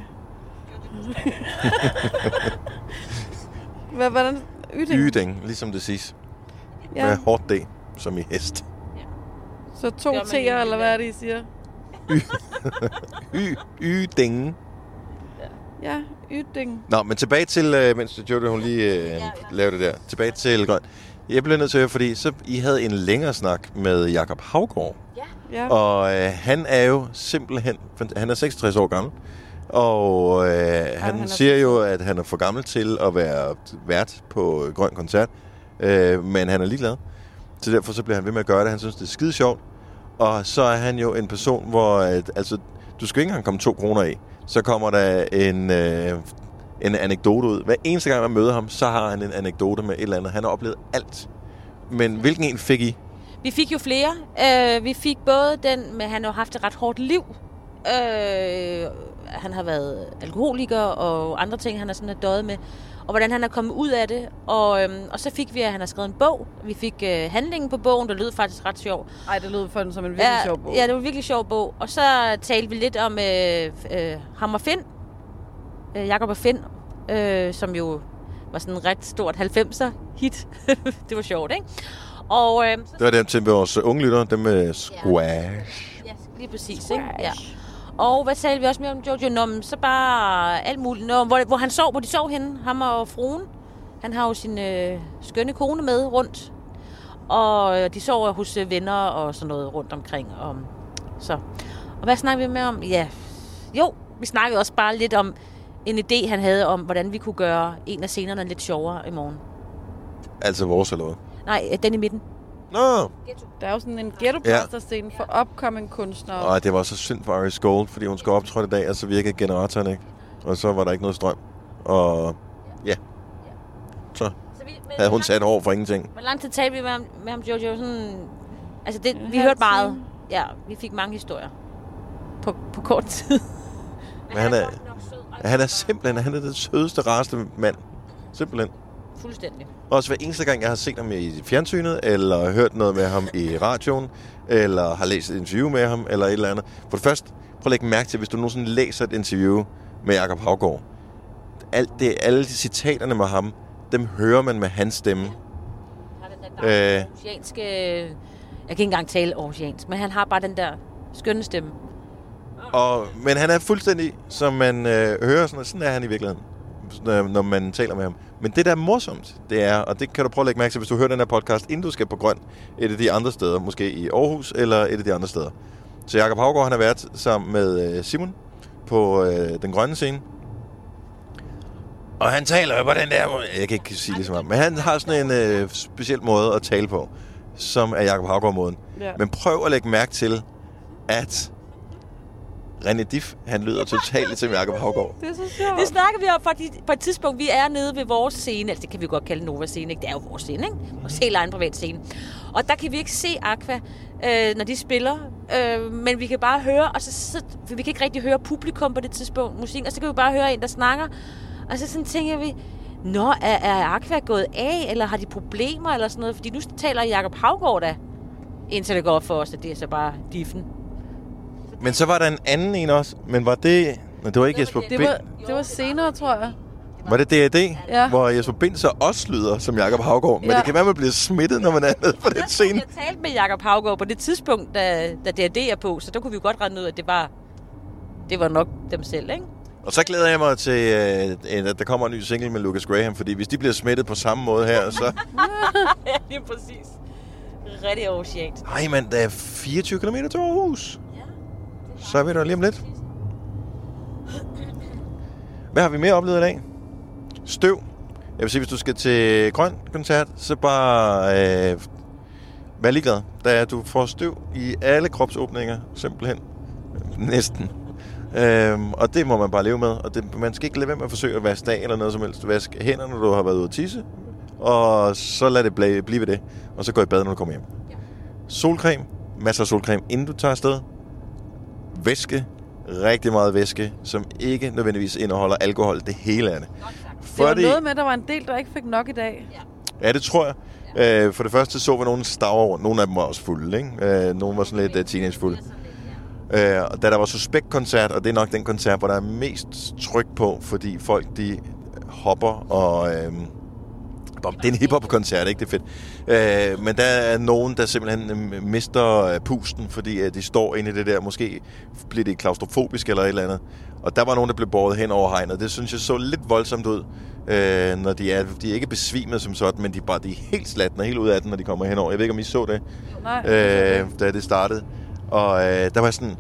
Hvad, hvordan? Yding? Yding, ligesom det siges. Ja. Med hårdt D, som i hest. Ja. Så to T'er, eller hvad er det, I siger? Y. Yding. Ja, Yding. Nå, men tilbage til, øh, mens Jojo, hun lige øh, ja, ja. lavede det der. Tilbage til Grøn. Jeg blev nødt til at høre, fordi så I havde en længere snak med Jakob Haugaard. Ja. Ja. Og øh, han er jo simpelthen... Han er seksogtres år gammel. Og øh, han, han siger jo, at han er for gammel til at være vært på Grøn Koncert. Øh, men han er ligeglad. Så derfor så bliver han ved med at gøre det. Han synes, det er skide sjovt. Og så er han jo en person, hvor... At, altså, du skal ikke engang komme to kroner i. Så kommer der en... Øh, en anekdote ud. Hver eneste gang, man møder ham, så har han en anekdote med et eller andet. Han har oplevet alt. Men hvilken en fik I? Vi fik jo flere. Uh, vi fik både den med, han har haft et ret hårdt liv. Uh, han har været alkoholiker og andre ting, han har sådan døjet med. Og hvordan han er kommet ud af det. Og, øhm, og så fik vi, at han har skrevet en bog. Vi fik øh, handlingen på bogen, der lød faktisk ret sjov. Ej, det lød for den som en virkelig ja, sjov bog. Ja, det var en virkelig sjov bog. Og så talte vi lidt om øh, øh, ham og Finn. Øh, Jakob og Finn. Øh, som jo var sådan en ret stort halvfemser hit. Det var sjovt, ikke? Og, øh, det var dem til vores unge lytter, dem med Squash. Ja, lige præcis. Squash. Ikke? Ja. Og hvad talte vi også mere om Jojo? Nå, så bare alt muligt. Nå, hvor, hvor han sov, hvor de sov henne, ham og fruen. Han har jo sin øh, skønne kone med rundt. Og de sover hos øh, venner og sådan noget rundt omkring. Og, så. Og hvad snakker vi med om? Ja, jo, vi snakkede også bare lidt om en idé, han havde om, hvordan vi kunne gøre en af scenerne lidt sjovere i morgen. Altså vores eller hvad? Nej, den i midten. Nå! Der er jo sådan en ghetto-blaster-scene for upcoming kunstnere. Og det var så synd for Iris Gold, fordi hun skulle optræde i dag, og så virkede generatoren ikke. Og så var der ikke noget strøm. Og ja, så havde hun sat over for ingenting. Hvor lang tid talte vi med ham, med ham Jojo? Sådan, altså det, vi hørte meget. Ja, vi fik mange historier på, på kort tid. Men han er, han er simpelthen, han er den sødeste, rareste mand. Simpelthen. Fuldstændig. Også hver eneste gang, jeg har set ham i fjernsynet, eller hørt noget med ham i radioen, eller har læst et interview med ham, eller et eller andet. For det første, prøv at lægge mærke til, hvis du nogensinde læser et interview med Jakob Haugaard. Alt det, alle de citaterne med ham, dem hører man med hans stemme. Han har den der øh, oceanske... Jeg kan ikke engang tale oceansk, men han har bare den der skønne stemme. Og, men han er fuldstændig, som man øh, hører, sådan, sådan er han i virkeligheden, når man taler med ham. Men det, der er morsomt, det er, og det kan du prøve at lægge mærke til, hvis du hører den her podcast, inden du skal på Grøn, et af de andre steder, måske i Aarhus, eller et af de andre steder. Så Jakob Haugaard, han har været sammen med øh, Simon på øh, den grønne scene. Og han taler jo på den der måde, jeg kan ikke sige det som ham, men han har sådan en øh, speciel måde at tale på, som er Jakob Haugaard-måden. Ja. Men prøv at lægge mærke til, at René Diff, han lyder totalt til Jakob Haugaard. Det er så sjovt. Det snakker vi om faktisk på et tidspunkt. Vi er nede ved vores scene. Altså, det kan vi godt kalde Nova scene, ikke? Det er jo vores scene, ikke? Vores helt egen privat scene. Og der kan vi ikke se Aqua, øh, når de spiller. Øh, men vi kan bare høre, og så, så vi kan ikke rigtig høre publikum på det tidspunkt, musik. Og så kan vi bare høre en, der snakker. Og så sådan tænker vi, nå, er, er Aqua gået af, eller har de problemer, eller sådan noget? Fordi nu taler Jakob Haugaard da, indtil det går op for os, at det er så bare Diffen. Men så var der en anden en også, men var det... Nej, det var ikke Jesper det Bind. var, det var senere, tror jeg. Var det D A D? Ja. Hvor Jesper Bind så også lyder som Jakob Haugaard. Men ja. det kan være, at man bliver smittet, når man er nede på den scene. Jeg talte med Jakob Haugaard på det tidspunkt, da, da D A D er på, så der kunne vi jo godt regne ud, at det var, det var nok dem selv, ikke? Og så glæder jeg mig til, at der kommer en ny single med Lucas Graham, fordi hvis de bliver smittet på samme måde her, så... Ja, lige præcis. Rigtig oceant. Ej, mand, der er fireogtyve kilometer til Aarhus. Så er vi der lige om lidt. Hvad har vi mere oplevet i dag? Støv. Jeg vil sige, hvis du skal til grøn koncert, så bare øh, vær ligeglad. Da du får støv i alle kropsåbninger, simpelthen. Næsten. Øhm, og det må man bare leve med. Og det, man skal ikke lade være med at forsøge at vaske af eller noget som helst. Vask hænder, når du har været ude at tisse. Og så lad det blive, blive ved det. Og så gå i bad, når du kommer hjem. Ja. Solcreme. Masser af solcreme, inden du tager afsted. Væske. Rigtig meget væske, som ikke nødvendigvis indeholder alkohol. Det hele af det. Det var noget med, at der var en del, der ikke fik nok i dag. Ja, det tror jeg. Ja. Øh, for det første så vi nogle staver rundt. Nogle af dem var også fulde, ikke? Øh, nogle var sådan lidt uh, teenagefulde. Øh, og da der var Suspekt-koncert, og det er nok den koncert, hvor der er mest tryk på, fordi folk, de hopper og... Øh, det er en hiphop-koncert, ikke? Det er fedt. Øh, men der er nogen, der simpelthen mister pusten, fordi de står inde i det der. Måske bliver det klaustrofobisk eller et eller andet. Og der var nogen, der blev båret hen over hegnet. Det synes jeg så lidt voldsomt ud, øh, når de er, de er ikke besvimet som sådan, men de, bare, de er helt slatne og helt ud af den, når de kommer henover. Jeg ved ikke, om I så det, øh, da det startede. Og øh, der var sådan...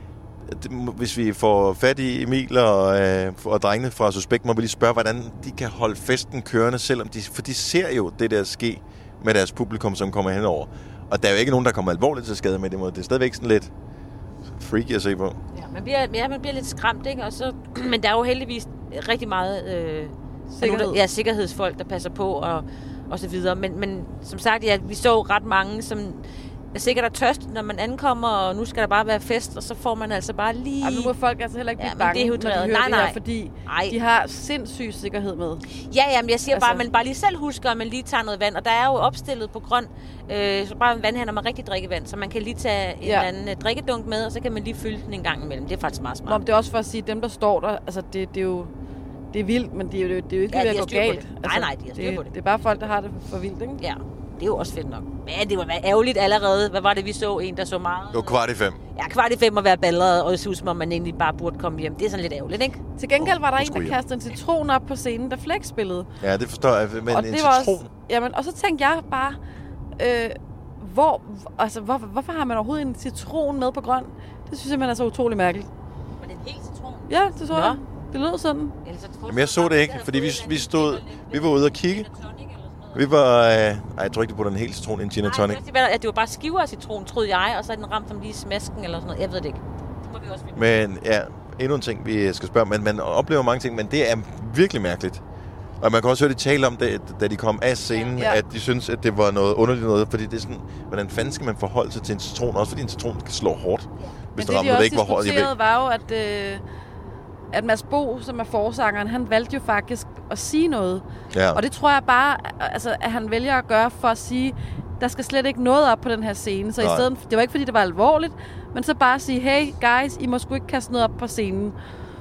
Hvis vi får fat i Emil og, øh, og drengene fra Suspekt, må vi lige spørge, hvordan de kan holde festen kørende, selvom de, for de ser jo det der ske med deres publikum, som kommer henover. Og der er jo ikke nogen, der kommer alvorligt til skade med det. Det er stadigvæk sådan lidt freaky at se på. Ja, man bliver, ja, man bliver lidt skræmt, ikke? Og så, men der er jo heldigvis rigtig meget øh, Sikkerhed. der, ja, sikkerhedsfolk, der passer på og, og så videre. Men, men som sagt, ja, vi så ret mange, som... er sikkert er tørst, når man ankommer, og nu skal der bare være fest, og så får man altså bare lige... Ja, nu må folk altså heller ikke blive ja, bange, når de hører nej, nej. det her, fordi Ej. de har sindssyg sikkerhed med. Ja, ja, men jeg siger altså... bare, at man bare lige selv husker, at man lige tager noget vand, og der er jo opstillet på grøn, øh, så bare en vandhænder med rigtig drikkevand, så man kan lige tage en ja. eller anden drikkedunk med, og så kan man lige fylde den en gang imellem. Det er faktisk meget smart. Nå, det er også for at sige, at dem, der står der, altså det, det er jo... Det er vildt, men det er jo, det er jo ikke ja, ved at gå galt. Altså, nej, nej, de har styr det, på det. Det er bare folk, der har det for vildt, ikke? Ja. Det er jo også fedt nok. Men det var ærgerligt allerede. Hvad var det, vi så? En, der så meget... Det var kvart i fem. Ja, kvart i fem at være balleret, og det synes man, man egentlig bare burde komme hjem. Det er sådan lidt ærgerligt, ikke? Til gengæld var der oh, en, der kastede en citron op på scenen, der Flex spillede. Ja, det forstår jeg. Men og en det citron... Også, jamen, og så tænkte jeg bare... Øh, hvor, altså, hvor, hvorfor har man overhovedet en citron med på grøn? Det synes jeg, man er så utrolig mærkeligt. Var det en hel citron? Ja, det tror jeg. Det lød sådan. Jamen, jeg så det ikke, fordi vi, vi stod... Vi var ude og kigge. Vi var... Øh, ej, jeg tror ikke, det på den hele citron i en gin and tonic. Nej, det var bare skiver af citron, troede jeg, og så er den ramt som lige smasken eller sådan noget. Jeg ved det ikke. Det må vi også men ja, endnu en ting, vi skal spørge. Men man oplever mange ting, men det er virkelig mærkeligt. Og man kan også høre, de tale om det, da de kom af scenen, ja, ja. at de synes, at det var noget underligt noget. Fordi det er sådan, hvordan fanden skal man forholde sig til en citron? Også fordi en citron kan slå hårdt. Ja. Hvis men det, de også ikke diskuterede, var jo, at... Øh at Mads Bo, som er forsangeren, han valgte jo faktisk at sige noget. Ja. Og det tror jeg bare, altså, at han vælger at gøre for at sige, der skal slet ikke noget op på den her scene. Så Nej. i stedet, det var ikke fordi, det var alvorligt, men så bare sige, hey guys, I må sgu ikke kaste noget op på scenen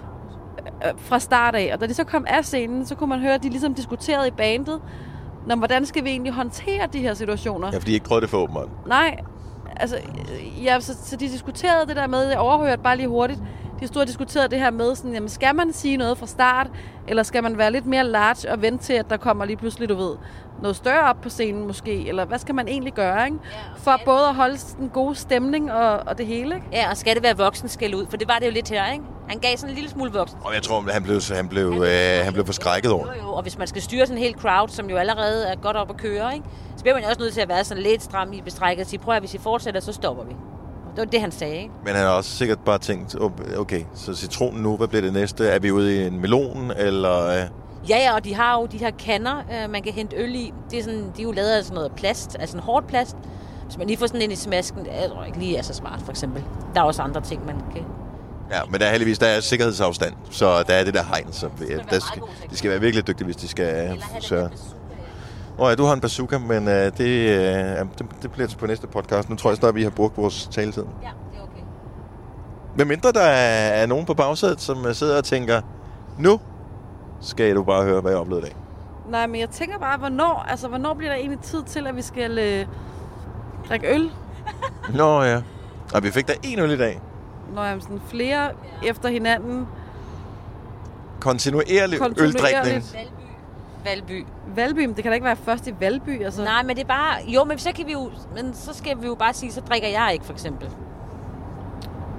fra start af. Og da de så kom af scenen, så kunne man høre, at de ligesom diskuterede i bandet, Nå, hvordan skal vi egentlig håndtere de her situationer? Ja, fordi de ikke prøvede det for åbenbart. Nej, altså, ja, så, så de diskuterede det der med, jeg overhørte bare lige hurtigt, de stod og diskuterede det her med, sådan, jamen, skal man sige noget fra start, eller skal man være lidt mere large og vente til, at der kommer lige pludselig, du ved, noget større op på scenen måske, eller hvad skal man egentlig gøre, ikke? Ja, for både at holde den gode stemning og, og det hele, ikke? Ja, og skal det være voksen skæld ud, for det var det jo lidt her, ikke? Han gav sådan en lille smule voksen. Og jeg tror, han blev, han blev, han blev, øh, han blev forskrækket over. Jo, jo, og hvis man skal styre sådan en hel crowd, som jo allerede er godt op at køre, ikke? Så bliver man jo også nødt til at være sådan lidt stram i bestrækket og sige, prøv at hvis I fortsætter, så stopper vi. Det var det, han sagde, ikke? Men han har også sikkert bare tænkt, okay, så citronen nu, hvad bliver det næste? Er vi ude i en melon, eller... Ja, ja, og de har jo de her kander, øh, man kan hente øl i. Det er sådan, de er jo lavet af sådan noget plast, altså en hårdt plast. Hvis man lige får sådan ind i smasken, det er ikke lige er så smart, for eksempel. Der er også andre ting, man kan... Ja, men der er heldigvis, der er sikkerhedsafstand, så der er det der hegn, så ja, der skal, de skal være virkelig dygtige, hvis de skal sørge. Åh oh, ja, du har en bazooka, men uh, det, uh, det, det bliver på næste podcast. Nu tror jeg snart, at vi har brugt vores taletid. Ja, det er okay. Med mindre der er, er nogen på bagsædet, som sidder og tænker, nu skal du bare høre, hvad jeg oplevede i dag. Nej, men jeg tænker bare, hvornår, altså, hvornår bliver der egentlig tid til, at vi skal øh, drikke øl? Nå ja. Og vi fik da en øl i dag. Nå jamen, sådan flere ja. efter hinanden. Kontinuerlig, Kontinuerlig øldrikning. Valby. Valby, men det kan da ikke være først i Valby, altså. Nej, men det er bare... Jo, men så kan vi jo... Men så skal vi jo bare sige, så drikker jeg ikke, for eksempel.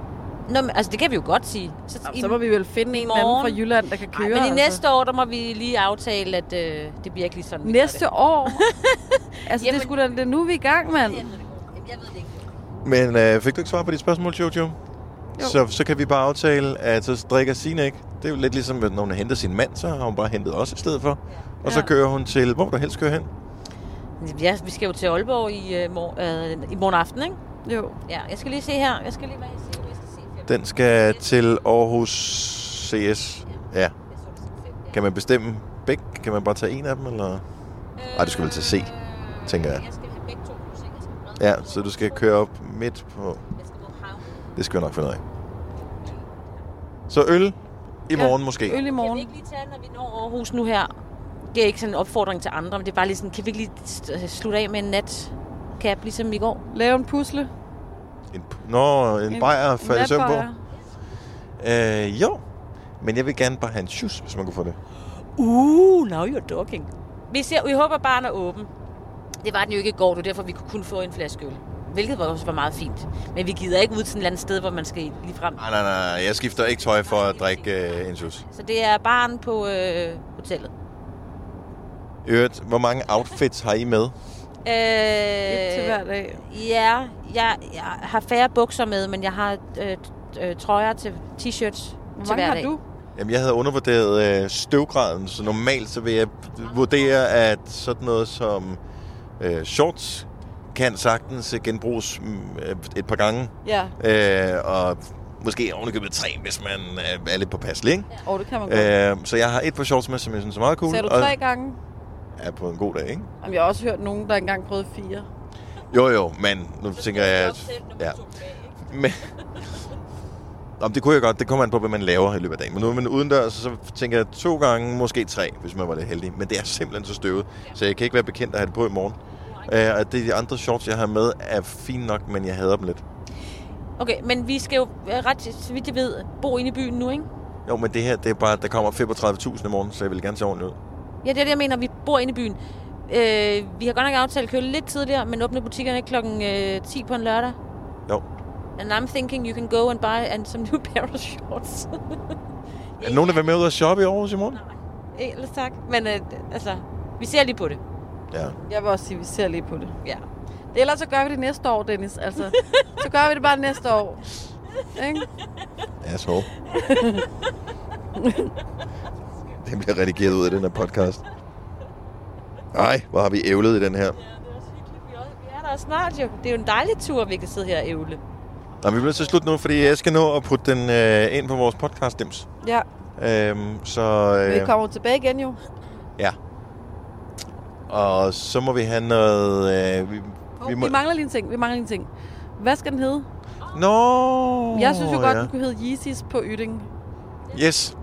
Nå, men, altså det kan vi jo godt sige. Så, i, så må vi vel finde en eller anden fra Jylland, der kan køre. Ej, men i altså. næste år, der må vi lige aftale, at øh, det bliver ikke lige sådan. Næste år? altså Jamen, det skulle da, det er nu, vi er i gang, mand. Jeg ved det ikke. Men øh, fik du ikke svar på dit spørgsmål, Jojo? Så, så kan vi bare aftale, at så drikker Signe ikke. Det er jo lidt ligesom, når hun henter sin mand, så har hun bare hentet os i stedet for. Og så kører hun til, hvor du helst kører hen. Ja, vi skal jo til Aalborg i, uh, mor- uh, i morgen aften, ikke? Jo. Ja, jeg skal lige se her. Jeg skal lige hvad jeg se, hvad jeg skal se. Den skal til Aarhus C S. Ja. Kan man bestemme begge? Kan man bare tage en af dem, eller? Ej, du skal vel til C, tænker jeg. Jeg skal have begge to. Jeg skal Ja, så du skal køre op midt på... Det skal jeg nok finde ud af. Så øl i morgen ja, måske. Øl i morgen. Kan vi ikke lige tage, når vi når Aarhus nu her? Det er ikke sådan en opfordring til andre, men det er bare lige sådan, kan vi ikke lige slutte af med en natcap, ligesom i går? Lave en pusle. En, nå, en, en bajer falde i søvn på. Øh, jo, men jeg vil gerne bare have en shoes, hvis man kunne få det. Uh, now you're talking. Vi, ser, vi håber, barn er åben. Det var den jo ikke i går, det var derfor, vi kunne kun få en flaske øl. Hvilket også var meget fint. Men vi gider ikke ud til et eller andet sted, hvor man skal lige frem. Nej, nej, nej. Jeg skifter ikke tøj for at drikke øh, en shoes. Så det er barn på øh, hotellet. Øvrigt, hvor mange outfits har I med? Øh, Et til hver dag. Ja, jeg, jeg har færre bukser med, men jeg har øh, øh, trøjer til t-shirts Hvor til mange hver har dag. du? Jamen, jeg havde undervurderet øh, støvgraden, så normalt så vil jeg vurdere, at sådan noget som øh, shorts kan sagtens genbruges øh, et par gange. Ja. Øh, og måske ovenikøbet tre, hvis man øh, er lidt påpasselig, ikke? Åh, oh, det kan man godt. Øh, så jeg har et par shorts med, som jeg synes er meget cool. Ser du og tre gange? er på en god dag, ikke? Jamen, jeg har også hørt nogen, der engang prøvede fire. Jo, jo, men nu tænker jeg, at... Ja. Men... Jamen, det kunne jeg godt. Det kommer an på, hvad man laver i løbet af dagen. Men nu er man udendørs, så tænker jeg to gange, måske tre, hvis man var lidt heldig. Men det er simpelthen så støvet, så jeg kan ikke være bekendt at have det på i morgen. Uh, og det er de andre shorts, jeg har med, er fine nok, men jeg hader dem lidt. Okay, men vi skal jo ret, så vidt jeg ved, bo inde i byen nu, ikke? Jo, men det her, det er bare, der kommer femogtredive tusind i morgen, så jeg vil gerne se ordentligt ud. Ja, det er det, jeg mener. Vi bor inde i byen. Øh, vi har godt nok aftalt at køre lidt tidligere, men åbne butikkerne klokken øh, ti på en lørdag. Jo. And I'm thinking you can go and buy and some new pair of shorts. Er der nogen, der vil med ud og shoppe i Aarhus i morgen? Nej, ellers tak. Men øh, altså, vi ser lige på det. Ja. Jeg vil også sige, at vi ser lige på det. Ja. Ellers så gør vi det næste år, Dennis. Altså, så gør vi det bare næste år. Ikke? Asshole. Den bliver redigeret ud af den her podcast. Ej, hvor har vi ævlet i den her. Ja, det er også hyggeligt. Vi, også, vi er der snart jo. Det er jo en dejlig tur, vi kan sidde her og ævle. Nå, vi bliver til slut nu, fordi jeg skal nå at putte den øh, ind på vores podcast-dims. Ja. Øhm, så... Øh, Vi kommer tilbage igen jo. Ja. Og så må vi have noget... Øh, vi, Oh, vi, må... vi mangler lige en ting. Vi mangler lige en ting. Hvad skal den hedde? Nå! Jeg synes jo godt, ja. den kunne hedde Yeezys på Yting. Yes.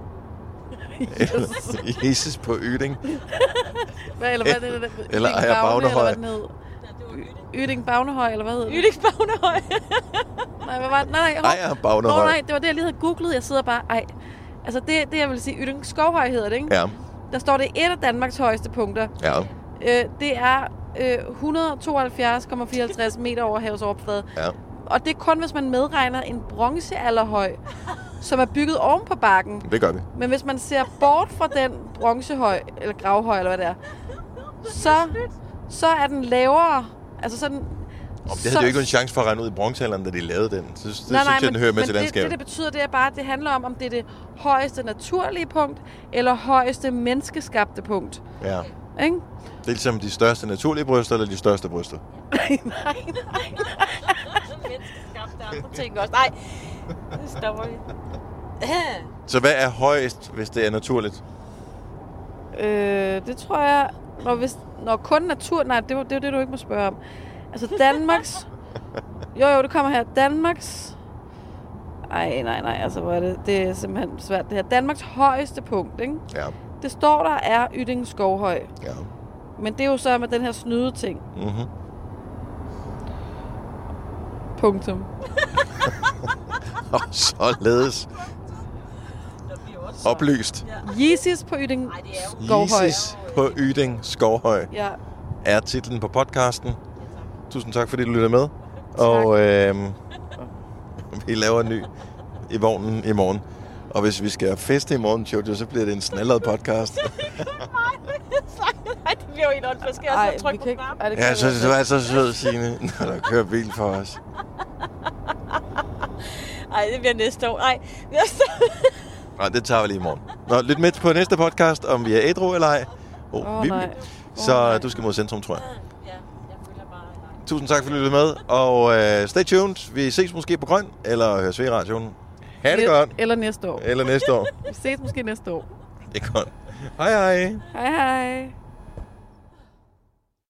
Jesus på Yting. Hvad, eller hvad er det? det Eller Yting Ejer Bagne, Bagnehøj. eller hvad den hed? Yting Bagnehøj, eller hvad hed det? Ydingsbagnehøj. Nej, hvad var det? Nej, nej, Ejer Bagnehøj. Nå, nej, det var det, jeg lige havde googlet. Jeg sidder bare... Ej. Altså, det, det jeg vil sige, Yting Skovhøj hedder det, ikke? Ja. Der står det et af Danmarks højeste punkter. Ja. Øh, det er øh, et hundrede og tooghalvfjerds komma fireoghalvtreds meter over havets overflade. Ja. Og det er kun, hvis man medregner en bronzealderhøj, som er bygget oven på bakken. Det gør vi. Men hvis man ser bort fra den bronzehøj, eller gravhøj, eller hvad det er, så, så er den lavere. Altså sådan... Om det havde de jo ikke en chance for at regne ud i bronzealderen, da de lavede den. Så det Nej, synes nej, jeg, den men, hører med men til det, landskabet. det, det betyder, det er bare, at det handler om, om det er det højeste naturlige punkt, eller højeste menneskeskabte punkt. Ja. Ikke? Det er ligesom de største naturlige bryster, eller de største bryster. nej, nej, nej. Menneskeskabte andre ting også. Nej, det stopper vi. Så hvad er højest, hvis det er naturligt? Øh, det tror jeg... Når, hvis, når kun natur... Nej, det er det, det, du ikke må spørge om. Altså Danmarks... Jo, jo, det kommer her. Danmarks... Ej, nej, nej, altså hvor er det... Det er simpelthen svært det her. Danmarks højeste punkt, ikke? Ja. Det står der er Yting Skovhøj. Ja. Men det er jo så med den her snyde ting. Mhm. Punktum. Og således oplyst. Yeezys på Yting Skovhøj. Yeezys på Yting Skovhøj Ja. er titlen på podcasten. Tusind tak, fordi du lytter med. Og øh, vi laver en ny i vognen i morgen. Og hvis vi skal feste i morgen, Jojo, så bliver det en snallet podcast. Nej, det bliver jo helt ondt, for skal jeg så trykke på knappen. Ja, så det var så sød, Signe, når der kører bil for os. Ej, det bliver næste år. Ej, Nej, det tager vi lige i morgen. Nå, lyt med på næste podcast, om vi er ædru eller ej. Oh, Åh, nej. Så Åh, nej. du skal mod centrum, tror jeg. Ja, jeg føler bare... Nej. Tusind tak, for at lytte med. Og uh, stay tuned. Vi ses måske på Grøn, eller høres ved i radioen. Ha' det godt. Eller næste år. Eller næste år. Vi ses måske næste år. Det er godt. Hej hej. Hej hej.